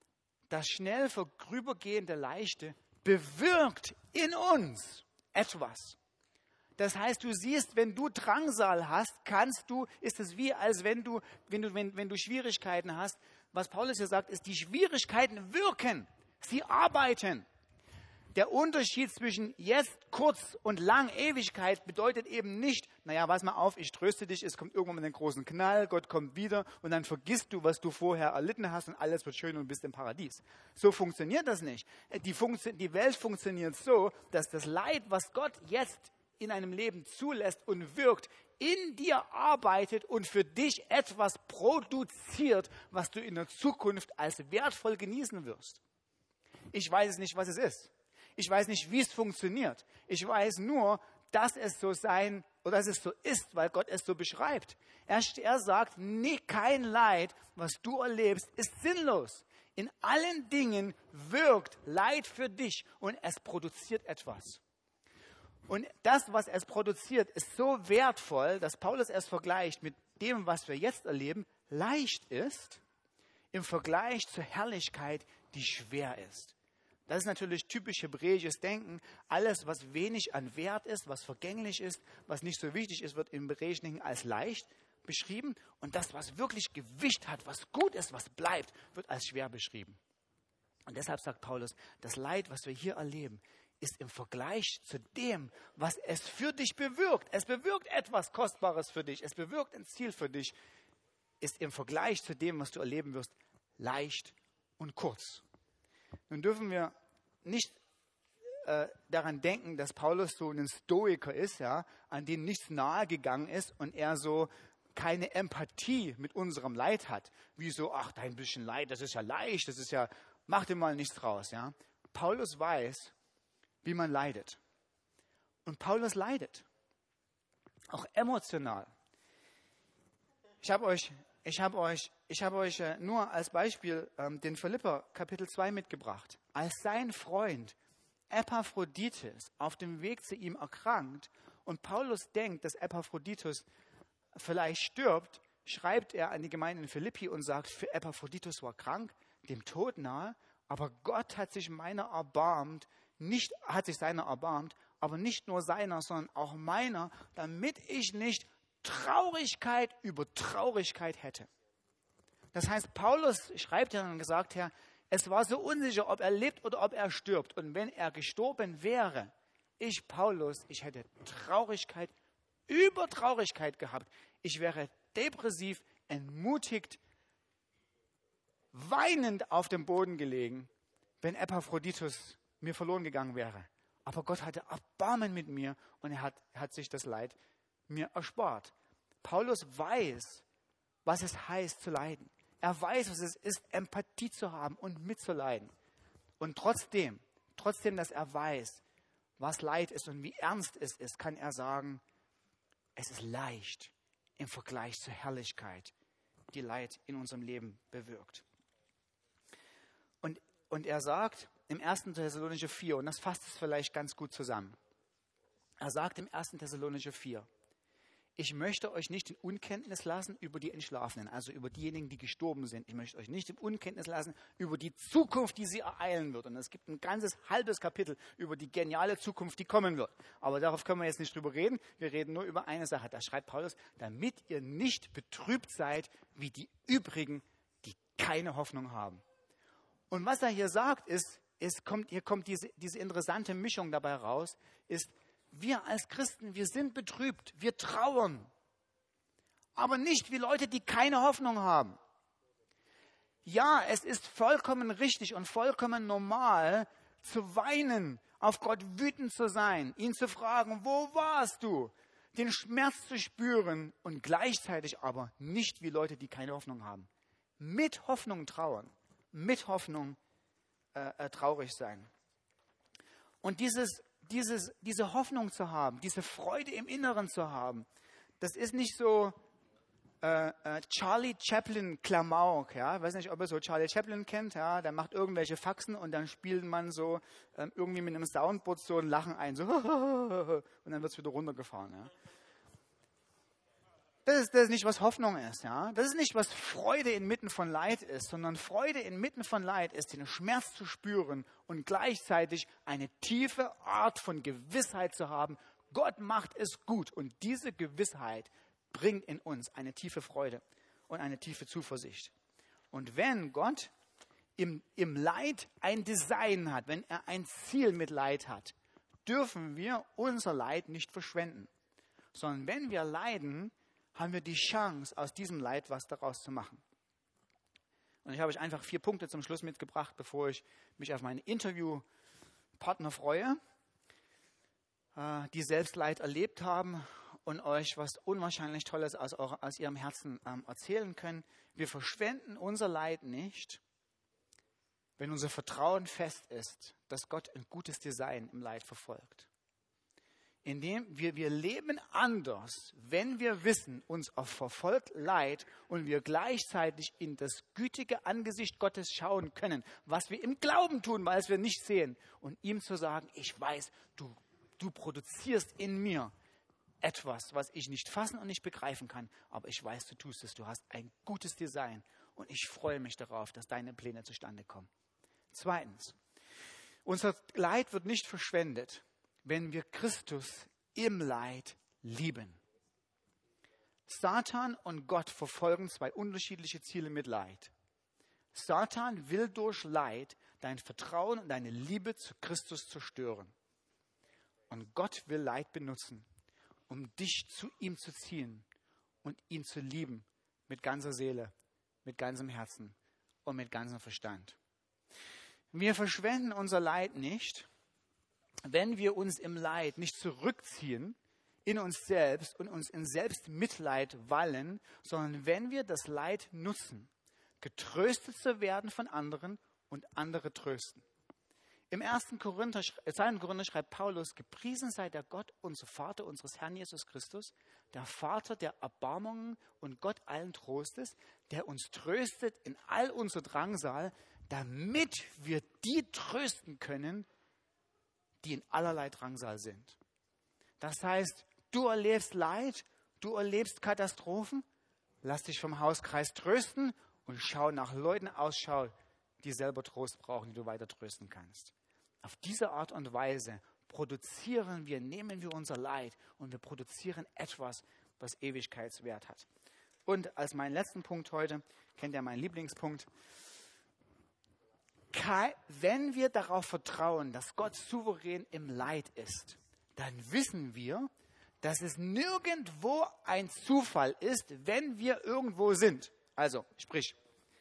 das schnell vorübergehende Leichte bewirkt in uns etwas. Das heißt, du siehst, wenn du Drangsal hast, ist es wie, als wenn du Schwierigkeiten hast. Was Paulus hier sagt, ist, die Schwierigkeiten wirken, sie arbeiten. Der Unterschied zwischen jetzt, kurz und lang, Ewigkeit, bedeutet eben nicht, naja, pass mal auf, ich tröste dich, es kommt irgendwann mal einen großen Knall, Gott kommt wieder und dann vergisst du, was du vorher erlitten hast und alles wird schön und du bist im Paradies. So funktioniert das nicht. Die Welt funktioniert so, dass das Leid, was Gott jetzt in einem Leben zulässt und wirkt, in dir arbeitet und für dich etwas produziert, was du in der Zukunft als wertvoll genießen wirst. Ich weiß nicht, was es ist. Ich weiß nicht, wie es funktioniert. Ich weiß nur, dass es so sein oder dass es so ist, weil Gott es so beschreibt. Er sagt, nee, kein Leid, was du erlebst, ist sinnlos. In allen Dingen wirkt Leid für dich und es produziert etwas. Und das, was es produziert, ist so wertvoll, dass Paulus es vergleicht mit dem, was wir jetzt erleben, leicht ist im Vergleich zur Herrlichkeit, die schwer ist. Das ist natürlich typisch hebräisches Denken. Alles, was wenig an Wert ist, was vergänglich ist, was nicht so wichtig ist, wird im hebräischen Denken als leicht beschrieben. Und das, was wirklich Gewicht hat, was gut ist, was bleibt, wird als schwer beschrieben. Und deshalb sagt Paulus, das Leid, was wir hier erleben, ist im Vergleich zu dem, was es für dich bewirkt. Es bewirkt etwas Kostbares für dich. Es bewirkt ein Ziel für dich. Ist im Vergleich zu dem, was du erleben wirst, leicht und kurz. Nun dürfen wir nicht daran denken, dass Paulus so ein Stoiker ist, ja, an den nichts nahegegangen ist und er so keine Empathie mit unserem Leid hat. Wie so, ach, dein bisschen Leid, das ist ja leicht, das ist ja, mach dir mal nichts draus. Ja. Paulus weiß, wie man leidet. Und Paulus leidet. Auch emotional. Ich habe euch nur als Beispiel den Philipper Kapitel 2 mitgebracht. Als sein Freund Epaphroditus auf dem Weg zu ihm erkrankt und Paulus denkt, dass Epaphroditus vielleicht stirbt, schreibt er an die Gemeinde in Philippi und sagt, für Epaphroditus war krank, dem Tod nahe, aber Gott hat sich seiner erbarmt, aber nicht nur seiner, sondern auch meiner, damit ich nicht Traurigkeit über Traurigkeit hätte. Das heißt, Paulus schreibt ja und gesagt, Herr, es war so unsicher, ob er lebt oder ob er stirbt. Und wenn er gestorben wäre, Paulus, ich hätte Traurigkeit über Traurigkeit gehabt. Ich wäre depressiv, entmutigt, weinend auf dem Boden gelegen, wenn Epaphroditus mir verloren gegangen wäre. Aber Gott hatte Erbarmen mit mir und er hat sich das Leid mir erspart. Paulus weiß, was es heißt zu leiden. Er weiß, was es ist, Empathie zu haben und mitzuleiden. Und trotzdem, dass er weiß, was Leid ist und wie ernst es ist, kann er sagen, es ist leicht im Vergleich zur Herrlichkeit, die Leid in unserem Leben bewirkt. Und er sagt im 1. Thessalonicher 4, und das fasst es vielleicht ganz gut zusammen. Er sagt im 1. Thessalonicher 4, ich möchte euch nicht in Unkenntnis lassen über die Entschlafenen, also über diejenigen, die gestorben sind. Ich möchte euch nicht in Unkenntnis lassen über die Zukunft, die sie ereilen wird. Und es gibt ein ganzes halbes Kapitel über die geniale Zukunft, die kommen wird. Aber darauf können wir jetzt nicht drüber reden. Wir reden nur über eine Sache. Da schreibt Paulus, damit ihr nicht betrübt seid wie die übrigen, die keine Hoffnung haben. Und was er hier sagt, hier kommt diese interessante Mischung dabei raus, ist, wir als Christen, wir sind betrübt, wir trauern, aber nicht wie Leute, die keine Hoffnung haben. Ja, es ist vollkommen richtig und vollkommen normal, zu weinen, auf Gott wütend zu sein, ihn zu fragen, wo warst du? Den Schmerz zu spüren und gleichzeitig aber nicht wie Leute, die keine Hoffnung haben. Mit Hoffnung trauern, mit Hoffnung traurig sein. Und diese Hoffnung zu haben, diese Freude im Inneren zu haben, das ist nicht so Charlie Chaplin Klamauk, ja, ich weiß nicht, ob ihr so Charlie Chaplin kennt, ja, der macht irgendwelche Faxen und dann spielt man so irgendwie mit einem Soundboard so ein Lachen ein, so und dann wird es wieder runtergefahren, ja. Das ist nicht, was Hoffnung ist, ja. Das ist nicht, was Freude inmitten von Leid ist, sondern Freude inmitten von Leid ist, den Schmerz zu spüren und gleichzeitig eine tiefe Art von Gewissheit zu haben. Gott macht es gut und diese Gewissheit bringt in uns eine tiefe Freude und eine tiefe Zuversicht. Und wenn Gott im Leid ein Design hat, wenn er ein Ziel mit Leid hat, dürfen wir unser Leid nicht verschwenden, sondern wenn wir leiden, haben wir die Chance, aus diesem Leid was daraus zu machen. Und ich habe euch einfach 4 Punkte zum Schluss mitgebracht, bevor ich mich auf meine Interviewpartner freue, die selbst Leid erlebt haben und euch was unwahrscheinlich Tolles aus ihrem Herzen erzählen können. Wir verschwenden unser Leid nicht, wenn unser Vertrauen fest ist, dass Gott ein gutes Design im Leid verfolgt. Indem wir leben anders, wenn wir wissen, uns verfolgt Leid und wir gleichzeitig in das gütige Angesicht Gottes schauen können, was wir im Glauben tun, weil wir nicht sehen, und ihm zu sagen, ich weiß, du produzierst in mir etwas, was ich nicht fassen und nicht begreifen kann, aber ich weiß, du tust es, du hast ein gutes Design und ich freue mich darauf, dass deine Pläne zustande kommen. 2. Unser Leid wird nicht verschwendet, wenn wir Christus im Leid lieben. Satan und Gott verfolgen 2 unterschiedliche Ziele mit Leid. Satan will durch Leid dein Vertrauen und deine Liebe zu Christus zerstören. Und Gott will Leid benutzen, um dich zu ihm zu ziehen und ihn zu lieben mit ganzer Seele, mit ganzem Herzen und mit ganzem Verstand. Wir verschwenden unser Leid nicht, wenn wir uns im Leid nicht zurückziehen in uns selbst und uns in Selbstmitleid wallen, sondern wenn wir das Leid nutzen, getröstet zu werden von anderen und andere trösten. Im 2. Korinther schreibt Paulus, gepriesen sei der Gott, unser Vater, unseres Herrn Jesus Christus, der Vater der Erbarmungen und Gott allen Trostes, der uns tröstet in all unser Drangsal, damit wir die trösten können, die in allerlei Drangsal sind. Das heißt, du erlebst Leid, du erlebst Katastrophen, lass dich vom Hauskreis trösten und schau nach Leuten Ausschau, die selber Trost brauchen, die du weiter trösten kannst. Auf diese Art und Weise nehmen wir unser Leid und wir produzieren etwas, was Ewigkeitswert hat. Und als meinen letzten Punkt heute, kennt ihr meinen Lieblingspunkt, wenn wir darauf vertrauen, dass Gott souverän im Leid ist, dann wissen wir, dass es nirgendwo ein Zufall ist, wenn wir irgendwo sind. Also, sprich,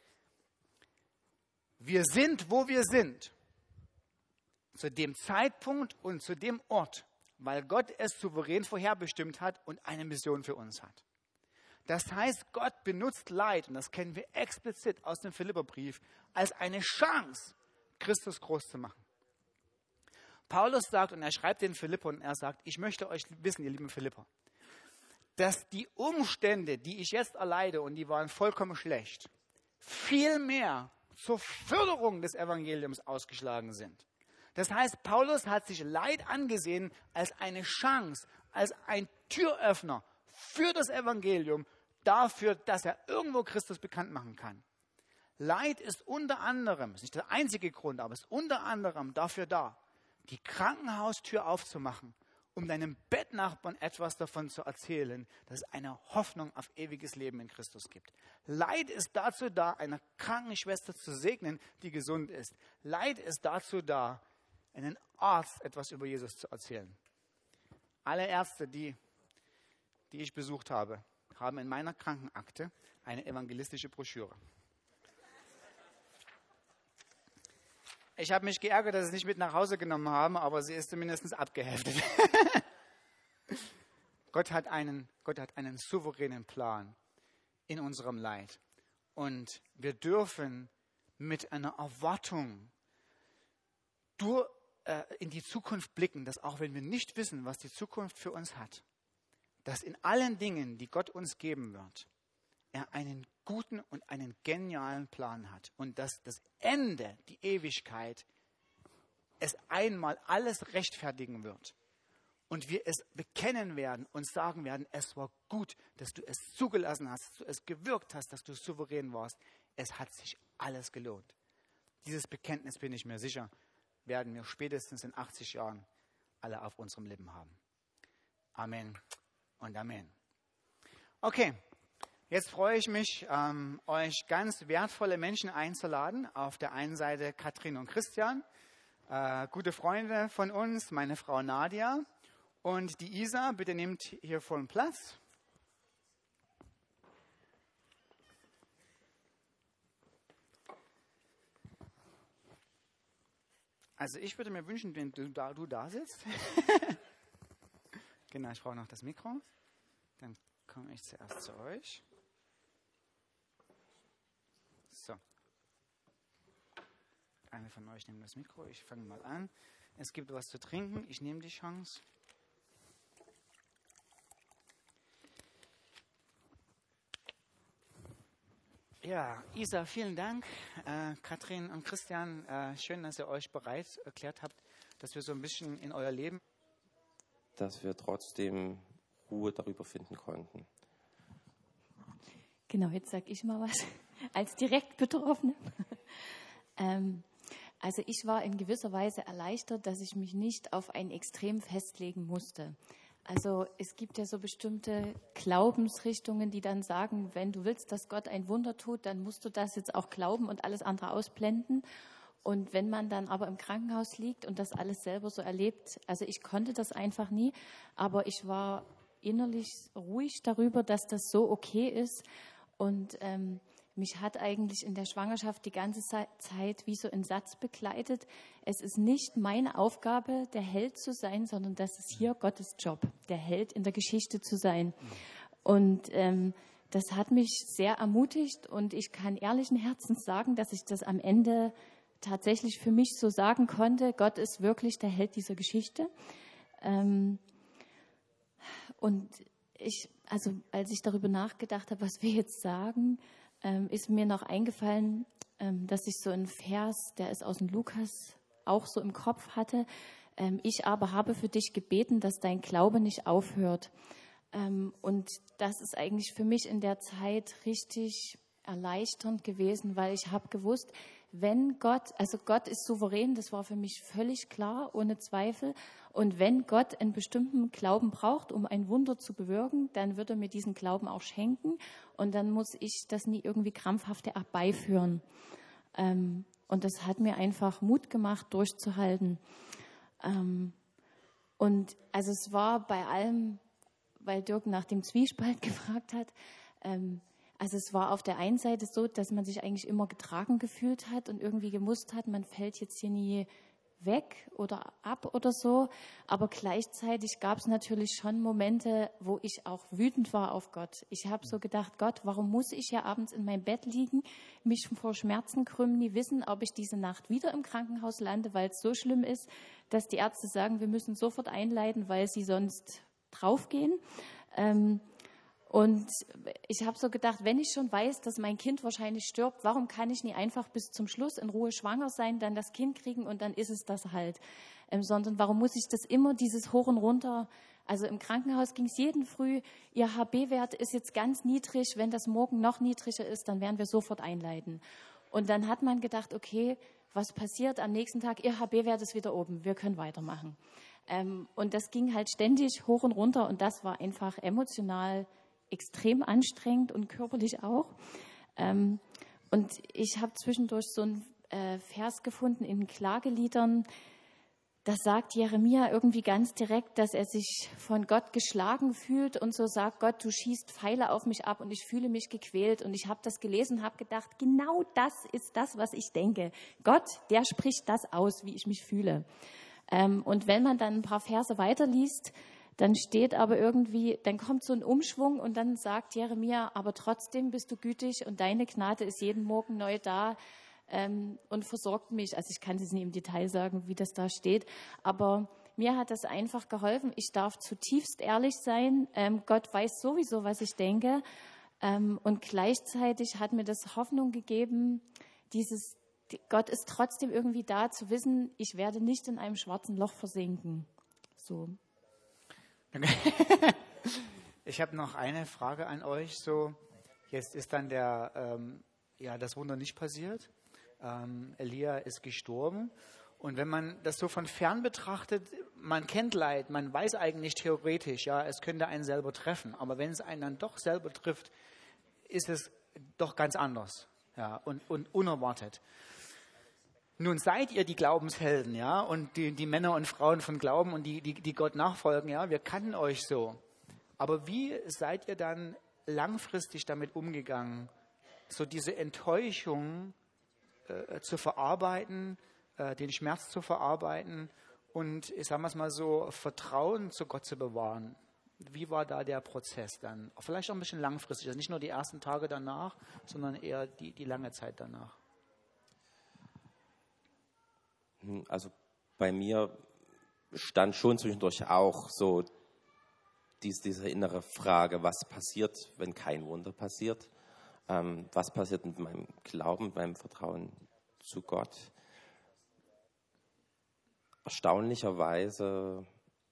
wir sind, wo wir sind, zu dem Zeitpunkt und zu dem Ort, weil Gott es souverän vorherbestimmt hat und eine Mission für uns hat. Das heißt, Gott benutzt Leid, und das kennen wir explizit aus dem Philipperbrief, als eine Chance, Christus groß zu machen. Paulus sagt, und er schreibt den Philippern, er sagt, ich möchte euch wissen, ihr lieben Philipper, dass die Umstände, die ich jetzt erleide, und die waren vollkommen schlecht, viel mehr zur Förderung des Evangeliums ausgeschlagen sind. Das heißt, Paulus hat sich Leid angesehen als eine Chance, als ein Türöffner für das Evangelium, dafür, dass er irgendwo Christus bekannt machen kann. Leid ist unter anderem, ist nicht der einzige Grund, aber ist unter anderem dafür da, die Krankenhaustür aufzumachen, um deinem Bettnachbarn etwas davon zu erzählen, dass es eine Hoffnung auf ewiges Leben in Christus gibt. Leid ist dazu da, einer Krankenschwester zu segnen, die gesund ist. Leid ist dazu da, einen Arzt etwas über Jesus zu erzählen. Alle Ärzte, die ich besucht habe, haben in meiner Krankenakte eine evangelistische Broschüre. Ich habe mich geärgert, dass sie es nicht mit nach Hause genommen haben, aber sie ist zumindest abgeheftet. Gott hat einen souveränen Plan in unserem Leid. Und wir dürfen mit einer Erwartung in die Zukunft blicken, dass auch wenn wir nicht wissen, was die Zukunft für uns hat, dass in allen Dingen, die Gott uns geben wird, er einen guten und einen genialen Plan hat und dass das Ende, die Ewigkeit, es einmal alles rechtfertigen wird und wir es bekennen werden und sagen werden, es war gut, dass du es zugelassen hast, dass du es gewirkt hast, dass du souverän warst. Es hat sich alles gelohnt. Dieses Bekenntnis, bin ich mir sicher, werden wir spätestens in 80 Jahren alle auf unserem Lippen haben. Amen und Amen. Okay. Jetzt freue ich mich, euch ganz wertvolle Menschen einzuladen. Auf der einen Seite Katrin und Christian, gute Freunde von uns, meine Frau Nadia und die Isa. Bitte nehmt hier vollen Platz. Also ich würde mir wünschen, wenn du da sitzt. Genau, ich brauche noch das Mikro. Dann komme ich zuerst zu euch. So. Einer von euch nimmt das Mikro. Ich fange mal an. Es gibt was zu trinken. Ich nehme die Chance. Ja, Isa, vielen Dank. Katrin und Christian, schön, dass ihr euch bereit erklärt habt, dass wir so ein bisschen in euer Leben, dass wir trotzdem Ruhe darüber finden konnten. Genau, jetzt sage ich mal was als direkt Betroffene. Also ich war in gewisser Weise erleichtert, dass ich mich nicht auf ein Extrem festlegen musste. Also es gibt ja so bestimmte Glaubensrichtungen, die dann sagen, wenn du willst, dass Gott ein Wunder tut, dann musst du das jetzt auch glauben und alles andere ausblenden. Und wenn man dann aber im Krankenhaus liegt und das alles selber so erlebt, also ich konnte das einfach nie, aber ich war innerlich ruhig darüber, dass das so okay ist. Und mich hat eigentlich in der Schwangerschaft die ganze Zeit wie so ein Satz begleitet. Es ist nicht meine Aufgabe, der Held zu sein, sondern das ist hier Gottes Job, der Held in der Geschichte zu sein. Und das hat mich sehr ermutigt und ich kann ehrlichen Herzens sagen, dass ich das am Ende tatsächlich für mich so sagen konnte. Gott ist wirklich der Held dieser Geschichte. Und als ich darüber nachgedacht habe, was wir jetzt sagen, ist mir noch eingefallen, dass ich so einen Vers, der ist aus dem Lukas, auch so im Kopf hatte. Ich aber habe für dich gebeten, dass dein Glaube nicht aufhört. Und das ist eigentlich für mich in der Zeit richtig erleichternd gewesen, weil ich habe gewusst, wenn Gott, also Gott ist souverän, das war für mich völlig klar, ohne Zweifel. Und wenn Gott einen bestimmten Glauben braucht, um ein Wunder zu bewirken, dann wird er mir diesen Glauben auch schenken. Und dann muss ich das nie irgendwie krampfhaft herbeiführen. Und das hat mir einfach Mut gemacht, durchzuhalten. Und also es war bei allem, weil Dirk nach dem Zwiespalt gefragt hat, also es war auf der einen Seite so, dass man sich eigentlich immer getragen gefühlt hat und irgendwie gemusst hat, man fällt jetzt hier nie weg oder ab oder so. Aber gleichzeitig gab es natürlich schon Momente, wo ich auch wütend war auf Gott. Ich habe so gedacht, Gott, warum muss ich ja abends in meinem Bett liegen, mich vor Schmerzen krümmen, nie wissen, ob ich diese Nacht wieder im Krankenhaus lande, weil es so schlimm ist, dass die Ärzte sagen, wir müssen sofort einleiten, weil sie sonst draufgehen. Und ich habe so gedacht, wenn ich schon weiß, dass mein Kind wahrscheinlich stirbt, warum kann ich nie einfach bis zum Schluss in Ruhe schwanger sein, dann das Kind kriegen und dann ist es das halt. Sondern warum muss ich das immer, dieses Hoch und Runter Also im Krankenhaus ging es jeden Früh, Ihr HB-Wert ist jetzt ganz niedrig, wenn das morgen noch niedriger ist, dann werden wir sofort einleiten. Und dann hat man gedacht, okay, was passiert am nächsten Tag? Ihr HB-Wert ist wieder oben, wir können weitermachen. Und das ging halt ständig hoch und runter und das war einfach emotional extrem anstrengend und körperlich auch. Und ich habe zwischendurch so einen Vers gefunden in Klageliedern. Da sagt Jeremia irgendwie ganz direkt, dass er sich von Gott geschlagen fühlt und so sagt, Gott, du schießt Pfeile auf mich ab und ich fühle mich gequält. Und ich habe das gelesen und habe gedacht, genau das ist das, was ich denke. Gott, der spricht das aus, wie ich mich fühle. Und wenn man dann ein paar Verse weiterliest, dann steht aber irgendwie, dann kommt so ein Umschwung und dann sagt Jeremia, aber trotzdem bist du gütig und deine Gnade ist jeden Morgen neu da und versorgt mich. Also ich kann es nicht im Detail sagen, wie das da steht, aber mir hat das einfach geholfen. Ich darf zutiefst ehrlich sein. Gott weiß sowieso, was ich denke. Und gleichzeitig hat mir das Hoffnung gegeben, Gott ist trotzdem irgendwie da, zu wissen, ich werde nicht in einem schwarzen Loch versinken. So. Ich habe noch eine Frage an euch. So, jetzt ist dann das Wunder nicht passiert. Elia ist gestorben. Und wenn man das so von fern betrachtet, man kennt Leid, man weiß eigentlich theoretisch, ja, es könnte einen selber treffen. Aber wenn es einen dann doch selber trifft, ist es doch ganz anders, ja, und unerwartet. Nun seid ihr die Glaubenshelden, ja, und die Männer und Frauen von Glauben und die Gott nachfolgen, ja, wir kannten euch so. Aber wie seid ihr dann langfristig damit umgegangen, so diese Enttäuschung zu verarbeiten, den Schmerz zu verarbeiten und, ich sage es mal so, Vertrauen zu Gott zu bewahren? Wie war da der Prozess dann? Vielleicht auch ein bisschen langfristig, also nicht nur die ersten Tage danach, sondern eher die lange Zeit danach. Also bei mir stand schon zwischendurch auch so diese innere Frage, was passiert, wenn kein Wunder passiert? Was passiert mit meinem Glauben, mit meinem Vertrauen zu Gott? Erstaunlicherweise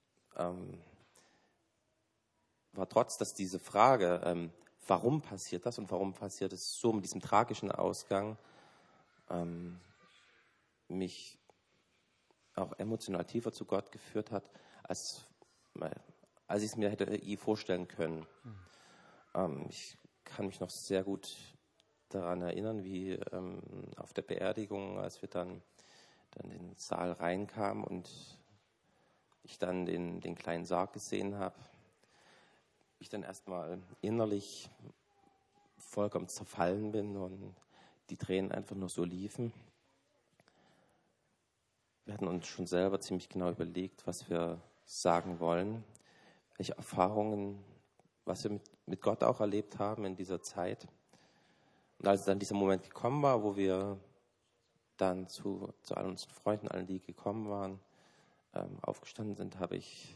war trotz, dass diese Frage, warum passiert das und warum passiert es so mit diesem tragischen Ausgang, mich auch emotional tiefer zu Gott geführt hat, als ich es mir hätte vorstellen können. Ich kann mich noch sehr gut daran erinnern, wie auf der Beerdigung, als wir dann in den Saal reinkamen und ich dann den kleinen Sarg gesehen habe, ich dann erstmal innerlich vollkommen zerfallen bin und die Tränen einfach nur so liefen. Wir hatten uns schon selber ziemlich genau überlegt, was wir sagen wollen, welche Erfahrungen, was wir mit Gott auch erlebt haben in dieser Zeit. Und als dann dieser Moment gekommen war, wo wir dann zu all unseren Freunden, allen, die gekommen waren, aufgestanden sind, habe ich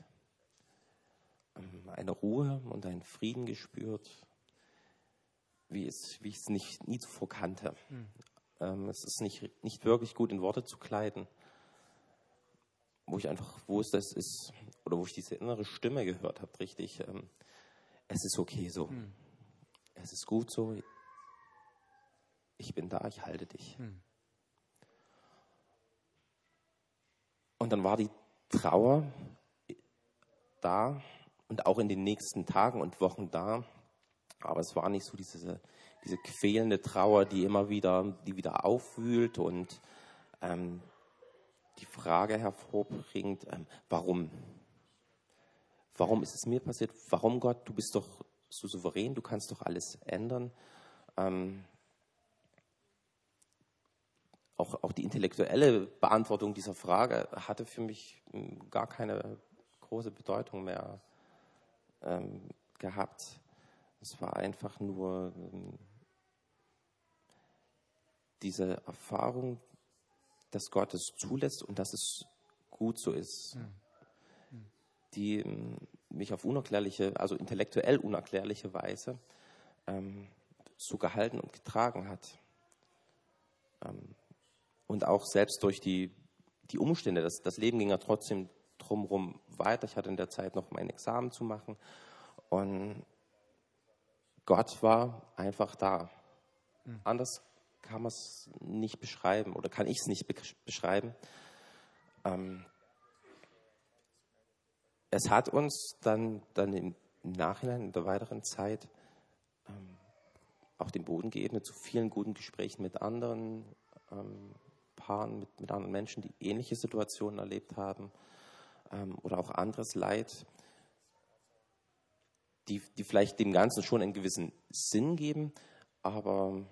eine Ruhe und einen Frieden gespürt, wie ich es nie zuvor kannte. Es ist nicht wirklich gut in Worte zu kleiden, wo ich diese innere Stimme gehört habe, richtig, es ist okay so, es ist gut so, ich bin da, ich halte dich. Und dann war die Trauer da und auch in den nächsten Tagen und Wochen da, aber es war nicht so diese quälende Trauer, die wieder aufwühlt und die Frage hervorbringt, warum? Warum ist es mir passiert? Warum, Gott? Du bist doch so souverän, du kannst doch alles ändern. Auch die intellektuelle Beantwortung dieser Frage hatte für mich gar keine große Bedeutung mehr gehabt. Es war einfach nur diese Erfahrung, dass Gott es zulässt und dass es gut so ist, die mich auf intellektuell unerklärliche Weise so gehalten und getragen hat. Und auch selbst durch die Umstände, das Leben ging ja trotzdem drumherum weiter. Ich hatte in der Zeit noch mein Examen zu machen. Und Gott war einfach da. Anders kann man es nicht beschreiben oder kann ich es nicht beschreiben. Es hat uns dann im Nachhinein, in der weiteren Zeit, auch den Boden geebnet zu vielen guten Gesprächen mit anderen Paaren, mit anderen Menschen, die ähnliche Situationen erlebt haben oder auch anderes Leid, die vielleicht dem Ganzen schon einen gewissen Sinn geben, aber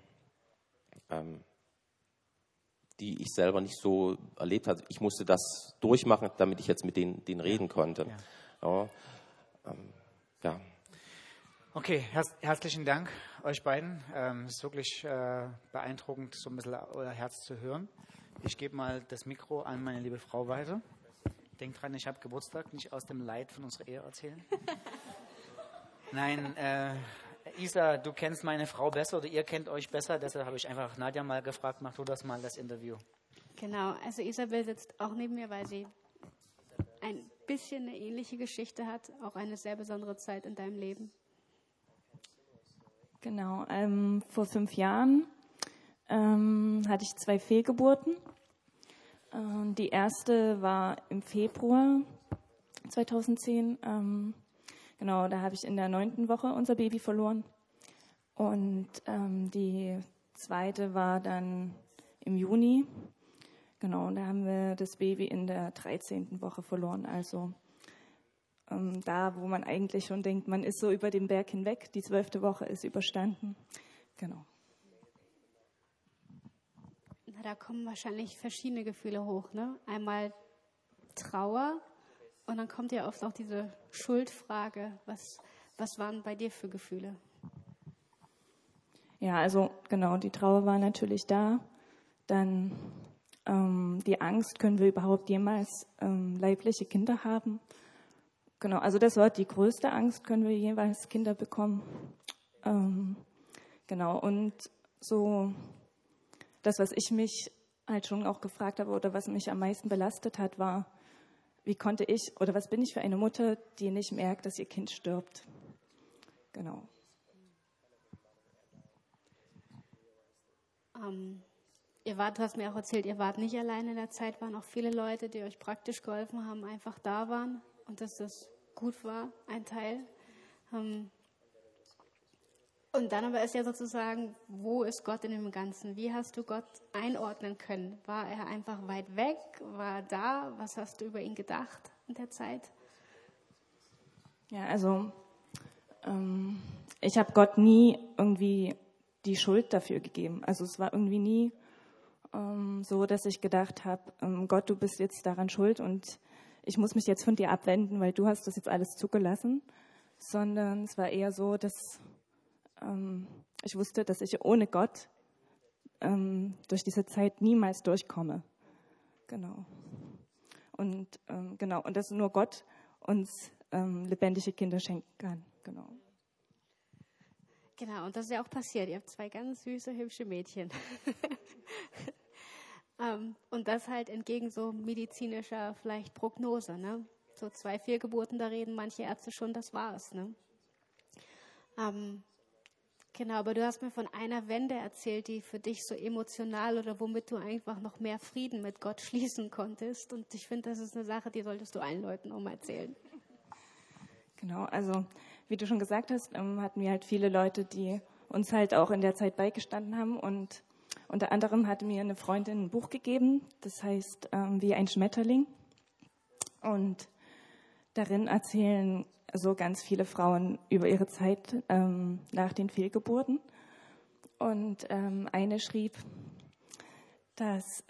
die ich selber nicht so erlebt habe. Ich musste das durchmachen, damit ich jetzt mit denen reden konnte. Ja. Ja. Okay, herzlichen Dank euch beiden. Es ist wirklich beeindruckend, so ein bisschen euer Herz zu hören. Ich gebe mal das Mikro an meine liebe Frau weiter. Denkt dran, ich habe Geburtstag, nicht aus dem Leid von unserer Ehe erzählen. Nein, Isa, du kennst meine Frau besser oder ihr kennt euch besser, deshalb habe ich einfach Nadja mal gefragt, mach du das mal, das Interview. Genau, also Isabel sitzt auch neben mir, weil sie ein bisschen eine ähnliche Geschichte hat, auch eine sehr besondere Zeit in deinem Leben. Genau, vor 5 Jahren hatte ich 2 Fehlgeburten. Die erste war im Februar 2010. Genau, da habe ich in der 9. Woche unser Baby verloren. Und die zweite war dann im Juni. Genau, da haben wir das Baby in der 13. Woche verloren. Also da, wo man eigentlich schon denkt, man ist so über den Berg hinweg. Die 12. Woche ist überstanden. Genau. Na, da kommen wahrscheinlich verschiedene Gefühle hoch, ne? Einmal Trauer und dann kommt ja oft auch diese Schuldfrage. Was waren bei dir für Gefühle? Ja, also genau, die Trauer war natürlich da. Dann die Angst, können wir überhaupt jemals leibliche Kinder haben? Genau, also das war die größte Angst, können wir jeweils Kinder bekommen. Genau, und so das, was ich mich halt schon auch gefragt habe oder was mich am meisten belastet hat, war, wie konnte ich oder was bin ich für eine Mutter, die nicht merkt, dass ihr Kind stirbt? Genau. Du hast mir auch erzählt, ihr wart nicht alleine in der Zeit, waren auch viele Leute, die euch praktisch geholfen haben, einfach da waren und dass das gut war, ein Teil. Und dann aber ist ja sozusagen, wo ist Gott in dem Ganzen? Wie hast du Gott einordnen können? War er einfach weit weg? War er da? Was hast du über ihn gedacht in der Zeit? Ja, also ich habe Gott nie irgendwie die Schuld dafür gegeben. Also es war irgendwie nie so, dass ich gedacht habe, Gott, du bist jetzt daran schuld und ich muss mich jetzt von dir abwenden, weil du hast das jetzt alles zugelassen. Sondern es war eher so, dass ich wusste, dass ich ohne Gott durch diese Zeit niemals durchkomme. Genau. Und genau, und dass nur Gott uns lebendige Kinder schenken kann. Genau. Genau, und das ist ja auch passiert. Ihr habt 2 ganz süße, hübsche Mädchen. Und das halt entgegen so medizinischer vielleicht Prognose, ne? So 2 Fehlgeburten, da reden manche Ärzte schon, das war's, ne? Genau, aber du hast mir von einer Wende erzählt, die für dich so emotional oder womit du einfach noch mehr Frieden mit Gott schließen konntest. Und ich finde, das ist eine Sache, die solltest du allen Leuten auch mal erzählen. Genau, also wie du schon gesagt hast, hatten wir halt viele Leute, die uns halt auch in der Zeit beigestanden haben. Und unter anderem hatte mir eine Freundin ein Buch gegeben, das heißt Wie ein Schmetterling. Und darin erzählen so ganz viele Frauen über ihre Zeit nach den Fehlgeburten. Und eine schrieb, dass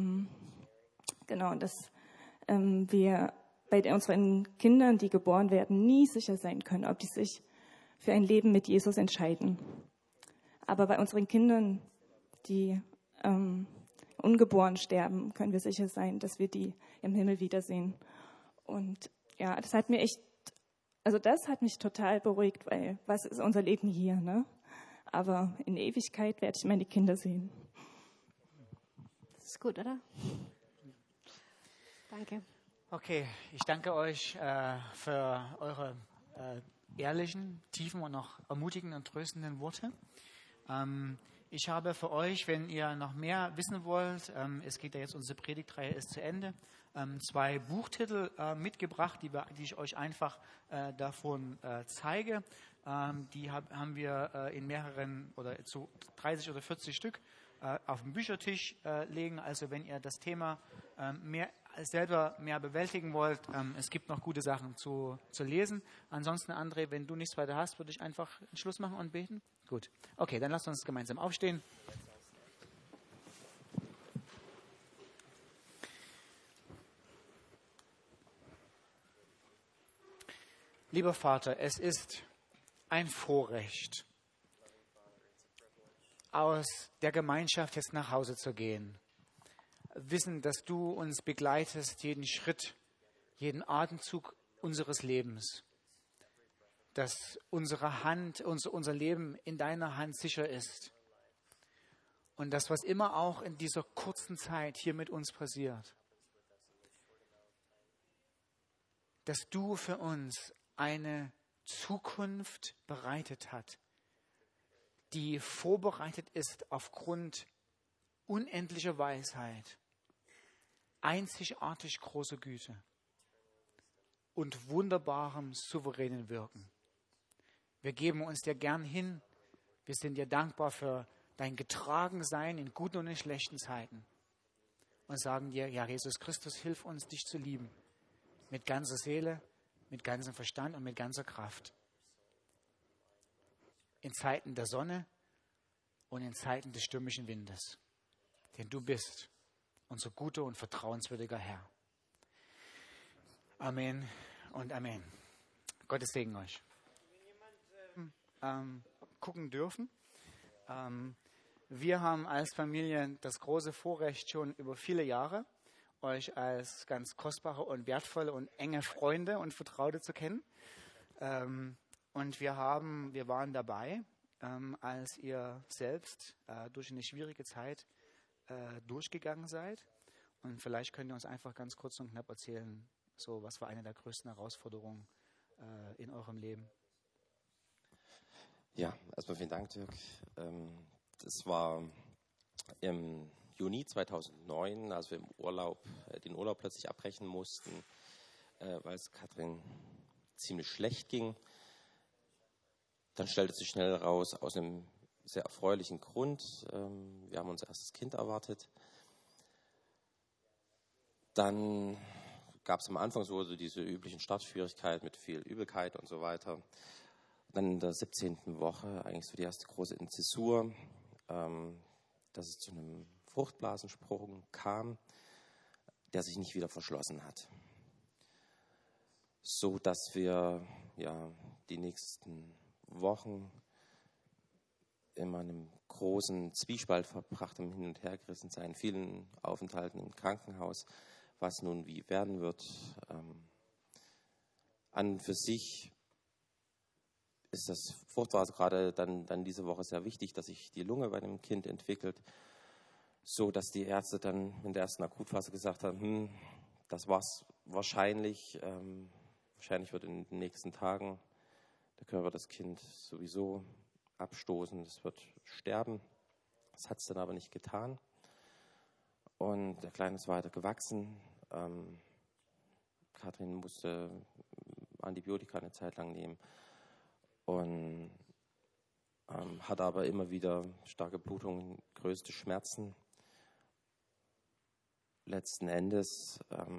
wir bei unseren Kindern, die geboren werden, nie sicher sein können, ob die sich für ein Leben mit Jesus entscheiden. Aber bei unseren Kindern, die ungeboren sterben, können wir sicher sein, dass wir die im Himmel wiedersehen. Und ja, das hat mich total beruhigt, weil was ist unser Leben hier, ne? Aber in Ewigkeit werde ich meine Kinder sehen. Das ist gut, oder? Danke. Okay, ich danke euch für eure ehrlichen, tiefen und auch ermutigenden und tröstenden Worte. Ich habe für euch, wenn ihr noch mehr wissen wollt, es geht ja jetzt, unsere Predigtreihe ist zu Ende, 2 Buchtitel mitgebracht, die ich euch einfach davon zeige. Die haben wir in mehreren oder zu 30 oder 40 Stück auf dem Büchertisch legen. Also wenn ihr das Thema selber mehr bewältigen wollt, es gibt noch gute Sachen zu lesen. Ansonsten, André, wenn du nichts weiter hast, würde ich einfach einen Schluss machen und beten. Gut. Okay, dann lasst uns gemeinsam aufstehen. Lieber Vater, es ist ein Vorrecht, aus der Gemeinschaft jetzt nach Hause zu gehen. Wissen, dass du uns begleitest, jeden Schritt, jeden Atemzug unseres Lebens. Dass unsere Hand, unser Leben in deiner Hand sicher ist. Und das, was immer auch in dieser kurzen Zeit hier mit uns passiert, dass du für uns eine Zukunft bereitet hast, die vorbereitet ist aufgrund unendlicher Weisheit, einzigartig großer Güte und wunderbarem souveränen Wirken. Wir geben uns dir gern hin. Wir sind dir dankbar für dein Getragensein in guten und in schlechten Zeiten. Und sagen dir, ja, Jesus Christus, hilf uns, dich zu lieben. Mit ganzer Seele, mit ganzem Verstand und mit ganzer Kraft. In Zeiten der Sonne und in Zeiten des stürmischen Windes. Denn du bist unser guter und vertrauenswürdiger Herr. Amen und Amen. Gottes Segen euch. Gucken dürfen. Wir haben als Familie das große Vorrecht, schon über viele Jahre euch als ganz kostbare und wertvolle und enge Freunde und Vertraute zu kennen. Und wir waren dabei, als ihr selbst durch eine schwierige Zeit durchgegangen seid. Und vielleicht könnt ihr uns einfach ganz kurz und knapp erzählen, so was war eine der größten Herausforderungen in eurem Leben? Ja, erstmal vielen Dank, Dirk. Das war im Juni 2009, als wir den Urlaub plötzlich abbrechen mussten, weil es Katrin ziemlich schlecht ging. Dann stellte sich schnell raus, aus einem sehr erfreulichen Grund. Wir haben unser erstes Kind erwartet. Dann gab es am Anfang so diese üblichen Startschwierigkeiten mit viel Übelkeit und so weiter. Dann in der 17. Woche eigentlich so die erste große Inzäsur, dass es zu einem Fruchtblasensprung kam, der sich nicht wieder verschlossen hat. So dass wir die nächsten Wochen in einem großen Zwiespalt verbracht haben, hin und her gerissen sein, vielen Aufenthalten im Krankenhaus, was nun wie werden wird. An und für sich ist das Fruchtwasser gerade dann diese Woche sehr wichtig, dass sich die Lunge bei dem Kind entwickelt, so dass die Ärzte dann in der ersten Akutphase gesagt haben, das war's wahrscheinlich. Wahrscheinlich wird in den nächsten Tagen der Körper das Kind sowieso abstoßen, es wird sterben. Das hat es dann aber nicht getan. Und der Kleine ist weiter gewachsen. Katrin musste Antibiotika eine Zeit lang nehmen und hat aber immer wieder starke Blutungen, größte Schmerzen. Letzten Endes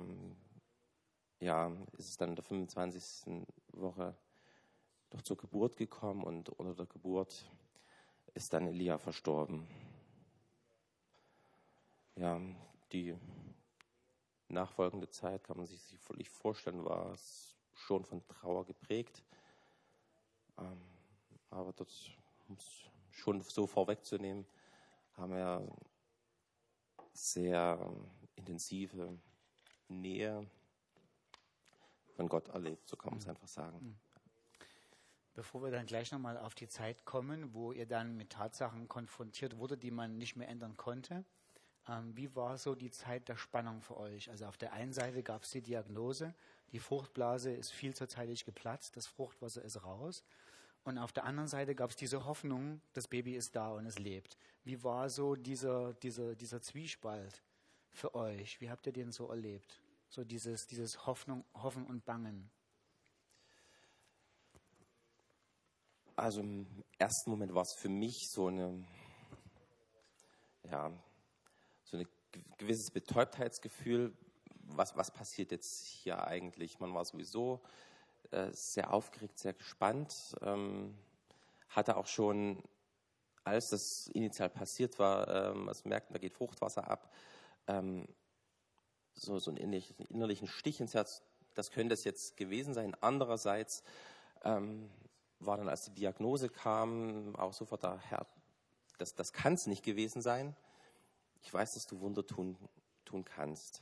ist es dann in der 25. Woche doch zur Geburt gekommen und unter der Geburt ist dann Elia verstorben. Ja, die nachfolgende Zeit, kann man sich völlig vorstellen, war es schon von Trauer geprägt. Aber dort, um es schon so vorwegzunehmen, haben wir sehr intensive Nähe von Gott erlebt, so kann man es einfach sagen. Bevor wir dann gleich nochmal auf die Zeit kommen, wo ihr dann mit Tatsachen konfrontiert wurde, die man nicht mehr ändern konnte, Wie war so die Zeit der Spannung für euch? Also auf der einen Seite gab es die Diagnose, die Fruchtblase ist viel zu zeitig geplatzt, das Fruchtwasser ist raus. Und auf der anderen Seite gab es diese Hoffnung, das Baby ist da und es lebt. Wie war so dieser Zwiespalt für euch? Wie habt ihr den so erlebt? So dieses Hoffen und Bangen. Also im ersten Moment war es für mich so ein gewisses Betäubtheitsgefühl. Was passiert jetzt hier eigentlich? Man war sowieso sehr aufgeregt, sehr gespannt. Hatte auch schon, als das initial passiert war, also merkten, da geht Fruchtwasser ab, so einen innerlichen Stich ins Herz. Das könnte es jetzt gewesen sein. Andererseits war dann, als die Diagnose kam, auch sofort das kann es nicht gewesen sein. Ich weiß, dass du Wunder tun kannst.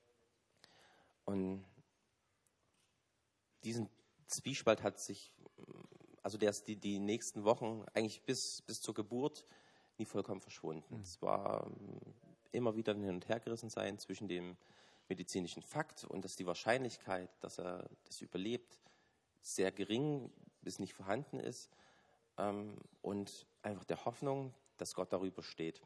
Und diesen Zwiespalt hat sich, also der ist die nächsten Wochen, eigentlich bis zur Geburt, nie vollkommen verschwunden. Es war immer wieder ein Hin- und Hergerissen sein zwischen dem medizinischen Fakt und dass die Wahrscheinlichkeit, dass er das überlebt, sehr gering bis nicht vorhanden ist, und einfach der Hoffnung, dass Gott darüber steht.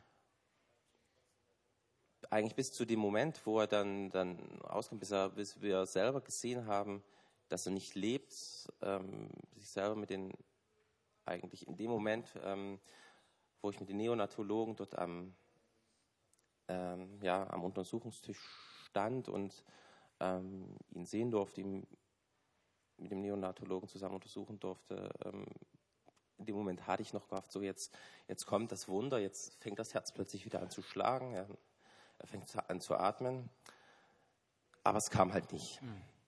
Eigentlich bis zu dem Moment, wo er dann auskommt, bis wir selber gesehen haben, dass er nicht lebt, sich selber eigentlich in dem Moment, wo ich mit den Neonatologen dort am Untersuchungstisch stand und ihn sehen durfte, ihn mit dem Neonatologen zusammen untersuchen durfte. In dem Moment hatte ich noch gehofft, so jetzt kommt das Wunder, jetzt fängt das Herz plötzlich wieder an zu schlagen, er fängt an zu atmen, aber es kam halt nicht.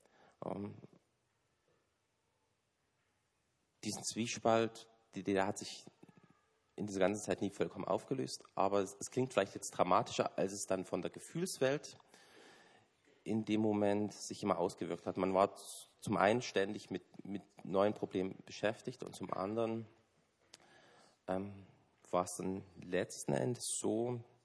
Diesen Zwiespalt, der hat sich in dieser ganzen Zeit nie vollkommen aufgelöst, aber es klingt vielleicht jetzt dramatischer, als es dann von der Gefühlswelt in dem Moment sich immer ausgewirkt hat. Man war zum einen ständig mit neuen Problemen beschäftigt und zum anderen war es dann letzten Endes so,